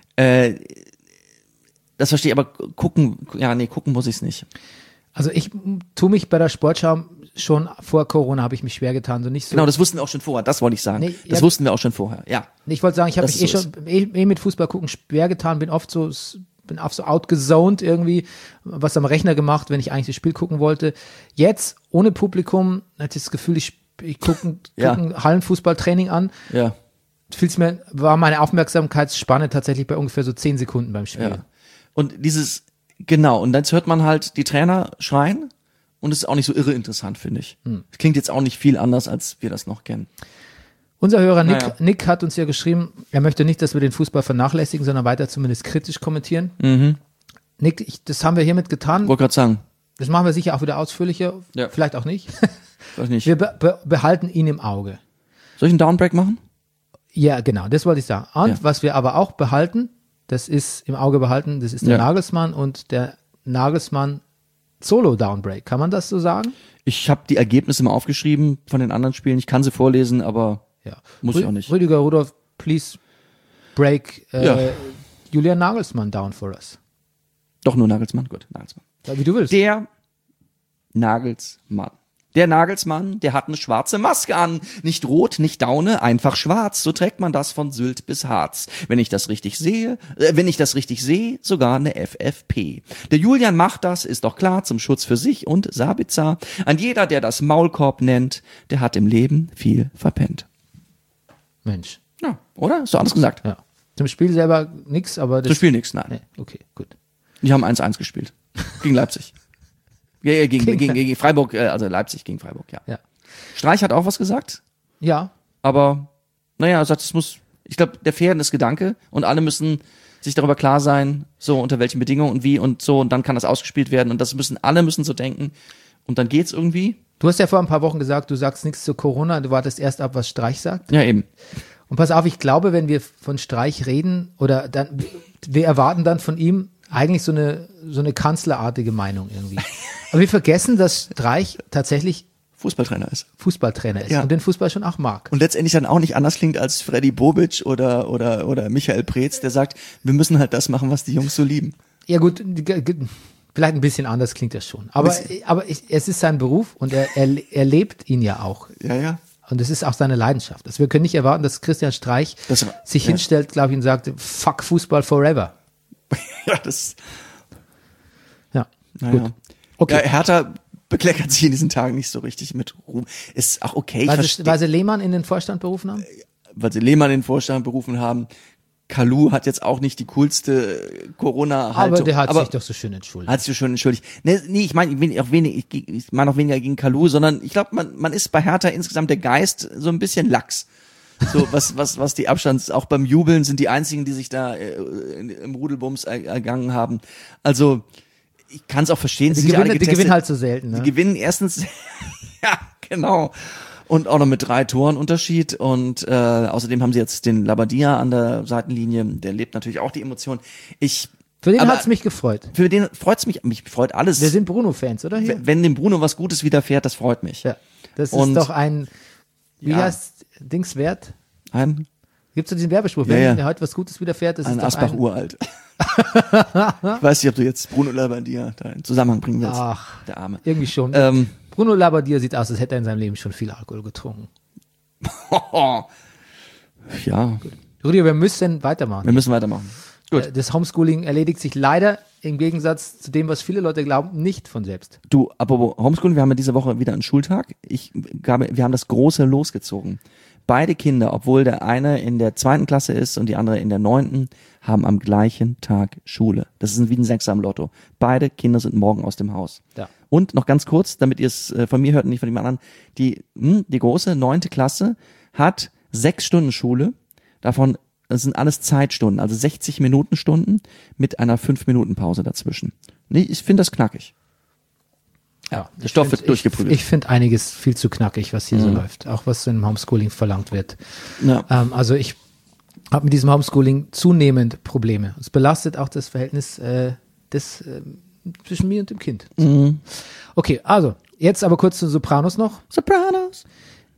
Das verstehe ich, aber gucken muss ich es nicht. Also ich tue mich bei der Sportschau, schon vor Corona habe ich mich schwer getan. So nicht so. Genau, das wussten wir auch schon vorher, das wollte ich sagen. Nee, das wussten wir auch schon vorher, ja. Ich wollte sagen, ich habe mich schon mit Fußball gucken schwer getan, bin oft so outgezoned irgendwie, was am Rechner gemacht, wenn ich eigentlich das Spiel gucken wollte. Jetzt, ohne Publikum, hatte ich das Gefühl, ich gucke Hallenfußballtraining an. Ja. War meine Aufmerksamkeitsspanne tatsächlich bei ungefähr so 10 Sekunden beim Spiel. Ja. Und und jetzt hört man halt die Trainer schreien, und es ist auch nicht so irre interessant, finde ich. Es klingt jetzt auch nicht viel anders, als wir das noch kennen. Unser Hörer Nick hat uns ja geschrieben, er möchte nicht, dass wir den Fußball vernachlässigen, sondern weiter zumindest kritisch kommentieren. Nick, das haben wir hiermit getan. Wollte gerade sagen. Das machen wir sicher auch wieder ausführlicher, vielleicht auch nicht. Vielleicht nicht. Wir behalten ihn im Auge. Soll ich einen Downbreak machen? Ja, genau, das wollte ich sagen. Und was wir aber auch behalten, das ist im Auge behalten, das ist der Nagelsmann und der Nagelsmann Solo-Downbreak. Kann man das so sagen? Ich habe die Ergebnisse mal aufgeschrieben von den anderen Spielen. Ich kann sie vorlesen, aber muss ich auch nicht. Rüdiger Rudolph, please break Julian Nagelsmann down for us. Doch, nur Nagelsmann? Gut, Nagelsmann. Ja, wie du willst. Der Nagelsmann, der hat eine schwarze Maske an. Nicht rot, nicht Daune, einfach schwarz. So trägt man das von Sylt bis Harz. Wenn ich das richtig sehe, sogar eine FFP. Der Julian macht das, ist doch klar, zum Schutz für sich und Sabitzer. An jeder, der das Maulkorb nennt, der hat im Leben viel verpennt. Mensch. Ja, oder? Ist doch alles gesagt. Ja. Zum Spiel selber nix, aber zum Spiel nix, nein. Nee, okay, gut. Die haben 1-1 gespielt. Gegen Leipzig. Ja, gegen Freiburg, also Leipzig gegen Freiburg, ja. Ja. Streich hat auch was gesagt, Ja. aber naja, er sagt, ich glaube, der Fairness-Gedanke und alle müssen sich darüber klar sein, so unter welchen Bedingungen und wie und so, und dann kann das ausgespielt werden und alle müssen so denken und dann geht's irgendwie. Du hast ja vor ein paar Wochen gesagt, du sagst nichts zu Corona, du wartest erst ab, was Streich sagt. Ja, eben. Und pass auf, ich glaube, wenn wir von Streich reden, oder dann, wir erwarten dann von ihm eigentlich so eine kanzlerartige Meinung irgendwie. Aber wir vergessen, dass Streich tatsächlich Fußballtrainer ist. Fußballtrainer ist Ja. und den Fußball schon auch mag. Und letztendlich dann auch nicht anders klingt als Freddy Bobic oder Michael Preetz, der sagt, wir müssen halt das machen, was die Jungs so lieben. Ja gut, vielleicht ein bisschen anders klingt das schon. Aber es ist sein Beruf und er lebt ihn ja auch. Ja, ja. Und es ist auch seine Leidenschaft. Also wir können nicht erwarten, dass Christian Streich sich hinstellt, glaube ich, und sagt, fuck Fußball forever. Ja, das. Ja, Naja. gut. Okay. Ja, Hertha bekleckert sich in diesen Tagen nicht so richtig mit Ruhm. Ist auch okay. Weil sie Lehmann in den Vorstand berufen haben? Weil sie Lehmann in den Vorstand berufen haben. Kalu hat jetzt auch nicht die coolste Corona-Haltung. Aber der hat sich doch so schön entschuldigt. Hat sich schon entschuldigt. Nee, ich meine auch weniger gegen Kalu, sondern ich glaube, man ist bei Hertha insgesamt der Geist so ein bisschen lax. So, was die Abstands, auch beim Jubeln sind die einzigen, die sich da im Rudelbums ergangen haben. Also, ich kann es auch verstehen. Die gewinnen halt so selten, ne? Die gewinnen erstens, ja, genau. Und auch noch mit 3 Toren Unterschied. Und außerdem haben sie jetzt den Labadia an der Seitenlinie. Der lebt natürlich auch die Emotionen. Für den hat's mich gefreut. Für den freut's mich freut alles. Wir sind Bruno-Fans, oder? Hier? Wenn dem Bruno was Gutes widerfährt, das freut mich. Ja. Das ist Und- doch ein, wie Ja. heißt Dings wert? Ein Gibt's da diesen Werbespruch? Ja, Wenn ja. dir heute was Gutes widerfährt, das ist doch Asbach ein... uralt. Ich weiß nicht, ob du jetzt Bruno Labadia da in Zusammenhang bringen willst. Ach, Der Arme. irgendwie schon. Bruno Labbadia sieht aus, als hätte er in seinem Leben schon viel Alkohol getrunken. Ja, Rudi, wir müssen weitermachen. wir müssen weitermachen. Gut. Das Homeschooling erledigt sich leider im Gegensatz zu dem, was viele Leute glauben, nicht von selbst. Du, apropos Homeschooling, wir haben ja diese Woche wieder einen Schultag. Wir haben das große losgezogen. Beide Kinder, obwohl der eine in der 2. Klasse ist und die andere in der 9., haben am gleichen Tag Schule. Das ist wie ein Sechser am Lotto. Beide Kinder sind morgen aus dem Haus. Ja. Und noch ganz kurz, damit ihr es von mir hört und nicht von jemand anderen, die große 9. Klasse hat 6 Stunden Schule, davon das sind alles Zeitstunden, also 60 Minuten Stunden mit einer 5-Minuten-Pause dazwischen. Nee, ich finde das knackig. Ja, Der Stoff wird durchgeprügelt. Ich finde einiges viel zu knackig, was hier so läuft. Auch was im Homeschooling verlangt wird. Ja. Also ich habe mit diesem Homeschooling zunehmend Probleme. Es belastet auch das Verhältnis zwischen mir und dem Kind. Okay, also jetzt aber kurz zu Sopranos noch. Sopranos.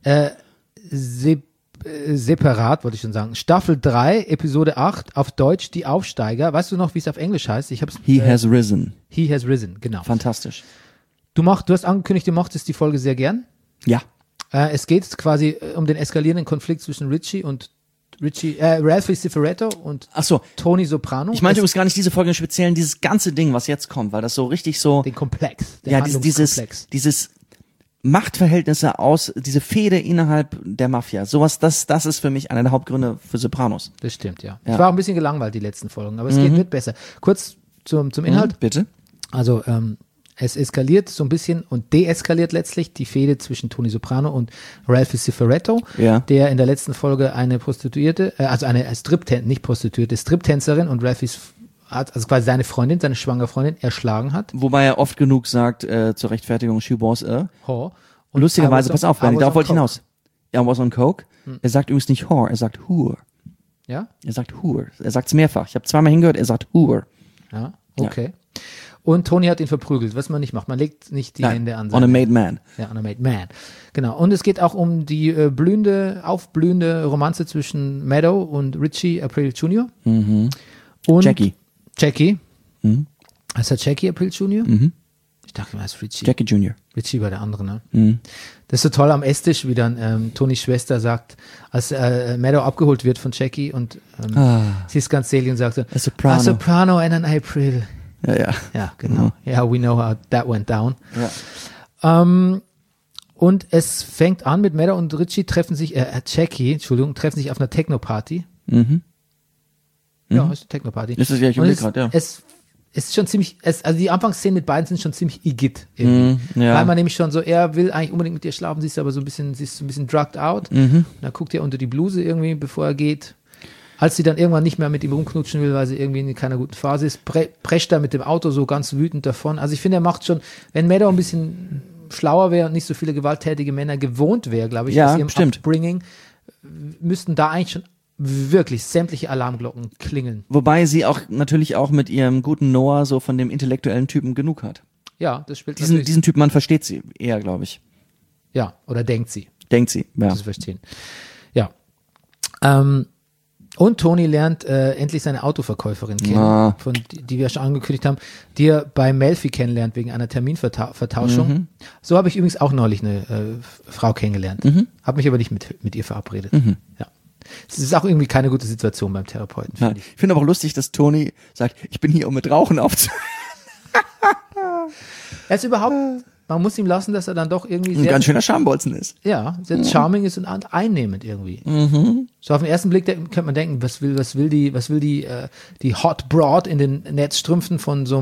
Separat, wollte ich schon sagen. Staffel 3, Episode 8, auf Deutsch, die Aufsteiger. Weißt du noch, wie es auf Englisch heißt? Ich hab's, He has risen. He has risen, genau. Fantastisch. Du hast angekündigt, du mochtest die Folge sehr gern. Ja. Es geht quasi um den eskalierenden Konflikt zwischen Ralphie Cifaretto und Ach so. Tony Soprano. Ich meinte übrigens gar nicht diese Folge im Speziellen, dieses ganze Ding, was jetzt kommt, weil das so richtig so, den Komplex. Den ja, Handlungskomplex. dieses Machtverhältnisse aus, diese Fehde innerhalb der Mafia. Sowas, das ist für mich einer der Hauptgründe für Sopranos. Das stimmt, ja. Ja. Ich war auch ein bisschen gelangweilt, die letzten Folgen, aber es wird besser. Kurz zum Inhalt. Bitte? Also, es eskaliert so ein bisschen und deeskaliert letztlich die Fehde zwischen Tony Soprano und Ralphie Cifaretto, Ja. der in der letzten Folge eine Prostituierte, eine Striptänzerin und Ralphie hat, also quasi seine schwangere Freundin, erschlagen hat. Wobei er oft genug sagt, zur Rechtfertigung, she was a. Whore. Und lustigerweise, pass auf, Bernie, darauf wollte ich hinaus. hinaus. Er was on coke. Er sagt übrigens nicht whore, er sagt whore. Ja? Er sagt whore. Er sagt es mehrfach. Ich habe zweimal hingehört, er sagt whore. Ja, okay. Und Tony hat ihn verprügelt, was man nicht macht. Man legt nicht die Nein, Hände an on a made man. Ja, on a made man. Genau. Und es geht auch um die aufblühende Romanze zwischen Meadow und Richie April Jr. Und Jackie. Jackie. Heißt er Jackie April Jr.? Ich dachte, er heißt Richie. Jackie Jr. Richie war der andere, ne? Das ist so toll am Esstisch, wie dann Tonys Schwester sagt, als Meadow abgeholt wird von Jackie und sie ist ganz selig und sagt so, A soprano. A soprano and an April. Ja, ja. Ja, genau. Ja, we know how that went down. Ja. Und es fängt an mit Meadow und Richie treffen sich auf einer Techno-Party. Ja, ist eine Techno-Party. Ist das ja, ich Und überlege gerade, ja. Es es ist schon ziemlich, also die Anfangsszenen mit beiden sind schon ziemlich igitt irgendwie. ja. Weil man nämlich schon so, er will eigentlich unbedingt mit ihr schlafen, sie ist aber so ein bisschen drugged out. Und dann guckt er unter die Bluse irgendwie, bevor er geht. Als sie dann irgendwann nicht mehr mit ihm rumknutschen will, weil sie irgendwie in keiner guten Phase ist, prescht er mit dem Auto so ganz wütend davon. Also ich finde, er macht schon, wenn Meadow ein bisschen schlauer wäre und nicht so viele gewalttätige Männer gewohnt wäre, glaube ich, Ja, aus ihrem stimmt. Upbringing, müssten da eigentlich schon wirklich sämtliche Alarmglocken klingeln. Wobei sie auch natürlich auch mit ihrem guten Noah so von dem intellektuellen Typen genug hat. Ja, das spielt natürlich. Diesen Typ, man versteht sie eher, glaube ich. Ja, oder denkt sie. Denkt sie, ja. Das verstehen. Ja. Und Tony lernt endlich seine Autoverkäuferin kennen, die wir schon angekündigt haben, die er bei Melfi kennenlernt wegen einer Terminvertauschung. So habe ich übrigens auch neulich eine Frau kennengelernt. Habe mich aber nicht mit ihr verabredet. Ja. Es ist auch irgendwie keine gute Situation beim Therapeuten. Ja. Ich finde aber auch lustig, dass Tony sagt, ich bin hier, um mit Rauchen aufzuhören. Er ist überhaupt, man muss ihm lassen, dass er dann doch irgendwie Ein ganz schöner Schambolzen ist. Ja, sehr charming ist und einnehmend irgendwie. So auf den ersten Blick könnte man denken, was will die Hot Broad in den Netzstrümpfen von so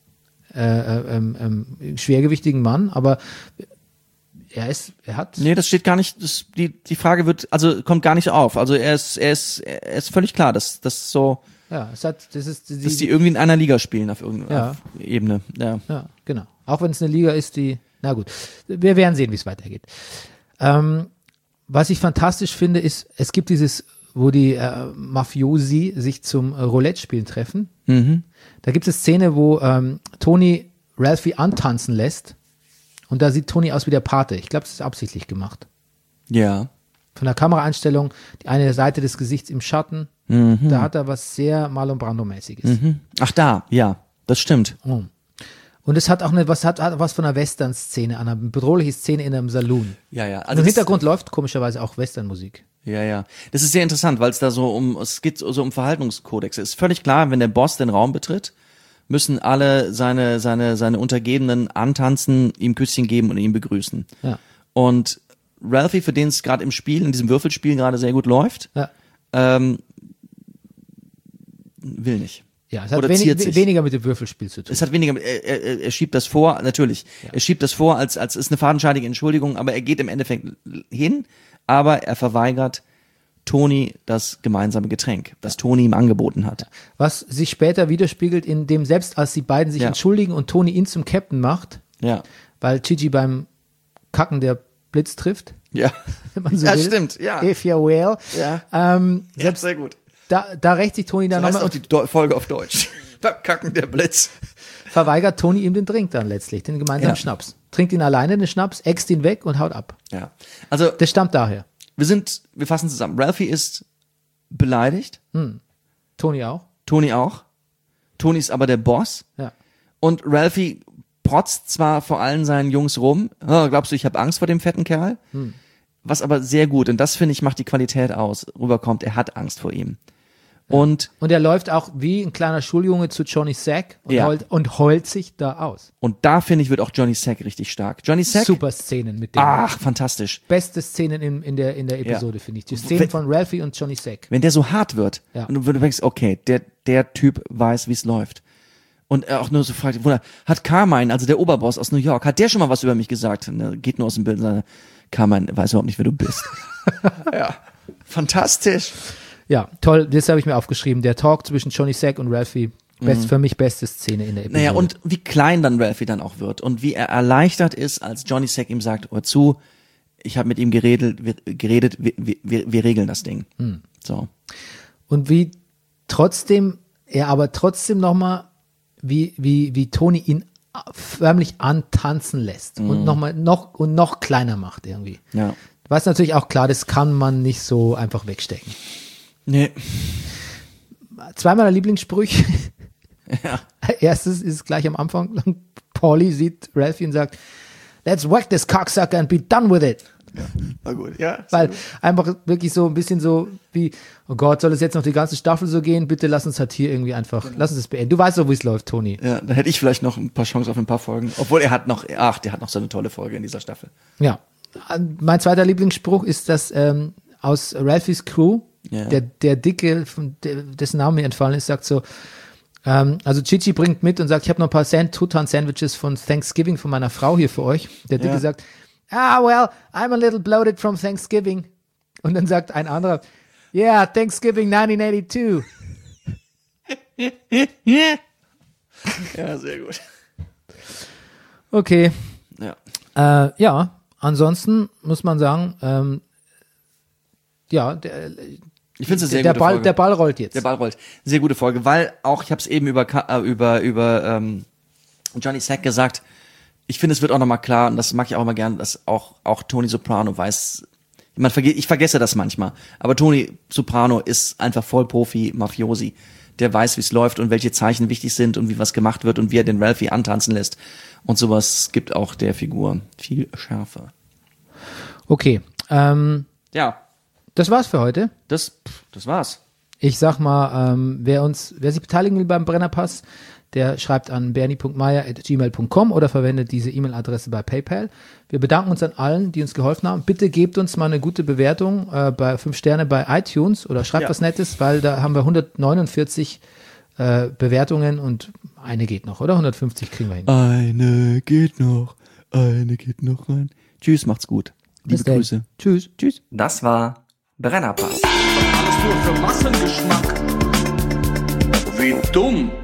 einem schwergewichtigen Mann, aber er hat. Nee, das steht gar nicht, die Frage kommt gar nicht auf. Also er ist völlig klar, dass so, Ja, dass die irgendwie in einer Liga spielen auf irgendeiner Ebene. Ja. Ja, genau. Auch wenn es eine Liga ist, na gut, wir werden sehen, wie es weitergeht. Was ich fantastisch finde, ist, es gibt wo die Mafiosi sich zum Roulette-Spielen treffen. Da gibt es eine Szene, wo Tony Ralphie antanzen lässt und da sieht Tony aus wie der Pate. Ich glaube, das ist absichtlich gemacht. Ja. Von der Kameraeinstellung, die eine Seite des Gesichts im Schatten, da hat er was sehr Marlon Brando-mäßiges. Ach da, ja, das stimmt. Oh. Und es hat auch was von einer Western-Szene, einer bedrohlichen Szene in einem Saloon. Ja, ja. Also im Hintergrund läuft komischerweise auch Western-Musik. Ja, ja. Das ist sehr interessant, weil es da es geht so um Verhaltenskodex. Es ist völlig klar, wenn der Boss den Raum betritt, müssen alle seine Untergebenen antanzen, ihm Küsschen geben und ihn begrüßen. Ja. Und Ralphie, für den es gerade in diesem Würfelspiel gerade sehr gut läuft, will nicht. Ja, es hat Oder ziert sich. weniger mit dem Würfelspiel zu tun. Es hat weniger, er schiebt das vor, natürlich. Ja. Er schiebt das vor, als ist eine fadenscheinige Entschuldigung, aber er geht im Endeffekt hin, aber er verweigert Tony das gemeinsame Getränk, das Tony ihm angeboten hat. Was sich später widerspiegelt, in dem selbst als die beiden sich entschuldigen und Tony ihn zum Captain macht, weil Gigi beim Kacken der Blitz trifft. Ja, wenn man so ja will. Stimmt. Ja. If you will. Ja. Selbst sehr gut. Da rächt sich Tony dann so nochmal heißt auch die Folge auf Deutsch. Beim Kacken der Blitz. Verweigert Tony ihm den Drink dann letztlich, den gemeinsamen Schnaps. Trinkt ihn alleine, den Schnaps, äxt ihn weg und haut ab. Ja. Also. Das stammt daher. Wir fassen zusammen. Ralphie ist beleidigt. Tony auch. Tony auch. Tony ist aber der Boss. Ja. Und Ralphie protzt zwar vor allen seinen Jungs rum. Oh, glaubst du, ich habe Angst vor dem fetten Kerl? Was aber sehr gut, und das finde ich, macht die Qualität aus, rüberkommt, er hat Angst vor ihm. Und er läuft auch wie ein kleiner Schuljunge zu Johnny Sack und heult sich da aus. Und da, finde ich, wird auch Johnny Sack richtig stark. Johnny Sack. Super Szenen mit dem. Ach, fantastisch. Beste Szenen in der Episode, finde ich. Die Szenen von Ralphie und Johnny Sack. Wenn der so hart wird, und du denkst, okay, der Typ weiß, wie es läuft. Und er auch nur so fragt, hat Carmine, also der Oberboss aus New York, hat der schon mal was über mich gesagt? Und er geht nur aus dem Bild und sagt, Carmine weiß überhaupt nicht, wer du bist. Ja, fantastisch. Ja, toll, das habe ich mir aufgeschrieben. Der Talk zwischen Johnny Sack und Ralphie, für mich beste Szene in der Episode. Naja, und wie klein dann Ralphie dann auch wird und wie er erleichtert ist, als Johnny Sack ihm sagt, hör zu, ich habe mit ihm geredet, wir regeln das Ding. So. Und wie nochmal, wie Tony ihn förmlich antanzen lässt und noch kleiner macht irgendwie. Ja. Was natürlich auch klar, das kann man nicht so einfach wegstecken. Nee. Zwei meiner Lieblingssprüche. Ja. Erstes ist gleich am Anfang. Paulie sieht Ralphie und sagt, let's whack this cocksucker and be done with it. Ja, war gut, ja. Weil einfach wirklich so ein bisschen so wie, oh Gott, soll es jetzt noch die ganze Staffel so gehen? Bitte lass uns halt hier irgendwie einfach, lass uns das beenden. Du weißt doch, wie es läuft, Tony. Ja, dann hätte ich vielleicht noch ein paar Chancen auf ein paar Folgen. Obwohl der hat noch so eine tolle Folge in dieser Staffel. Ja. Mein zweiter Lieblingsspruch ist, dass aus Ralphies Crew, der Dicke, dessen Name mir entfallen ist, sagt so, Also Chichi bringt mit und sagt, ich habe noch ein paar Truthahn-Sandwiches von Thanksgiving von meiner Frau hier für euch. Der Dicke sagt, well, I'm a little bloated from Thanksgiving. Und dann sagt ein anderer, yeah, Thanksgiving 1982. Ja, sehr gut. Okay. Ja. Ansonsten muss man sagen, Ich finde es eine sehr gute Folge. Der Ball rollt jetzt. Der Ball rollt. Sehr gute Folge, weil auch, ich habe es eben über Johnny Sack gesagt, ich finde, es wird auch nochmal klar, und das mag ich auch immer gern, dass auch Tony Soprano weiß, ich vergesse das manchmal, aber Tony Soprano ist einfach Vollprofi, Mafiosi, der weiß, wie es läuft und welche Zeichen wichtig sind und wie was gemacht wird und wie er den Ralphie antanzen lässt und sowas gibt auch der Figur viel Schärfe. Okay, ja. Das war's für heute. Das war's. Ich sag mal, wer sich beteiligen will beim Brennerpass, der schreibt an bernie.meier@gmail.com oder verwendet diese E-Mail-Adresse bei PayPal. Wir bedanken uns an allen, die uns geholfen haben. Bitte gebt uns mal eine gute Bewertung bei 5 Sterne bei iTunes oder schreibt was Nettes, weil da haben wir 149 Bewertungen und eine geht noch, oder? 150 kriegen wir hin. Eine geht noch rein. Tschüss, macht's gut. Liebe Grüße. Tschüss. Das war Brennerpass. Alles nur für Massengeschmack. Wie dumm.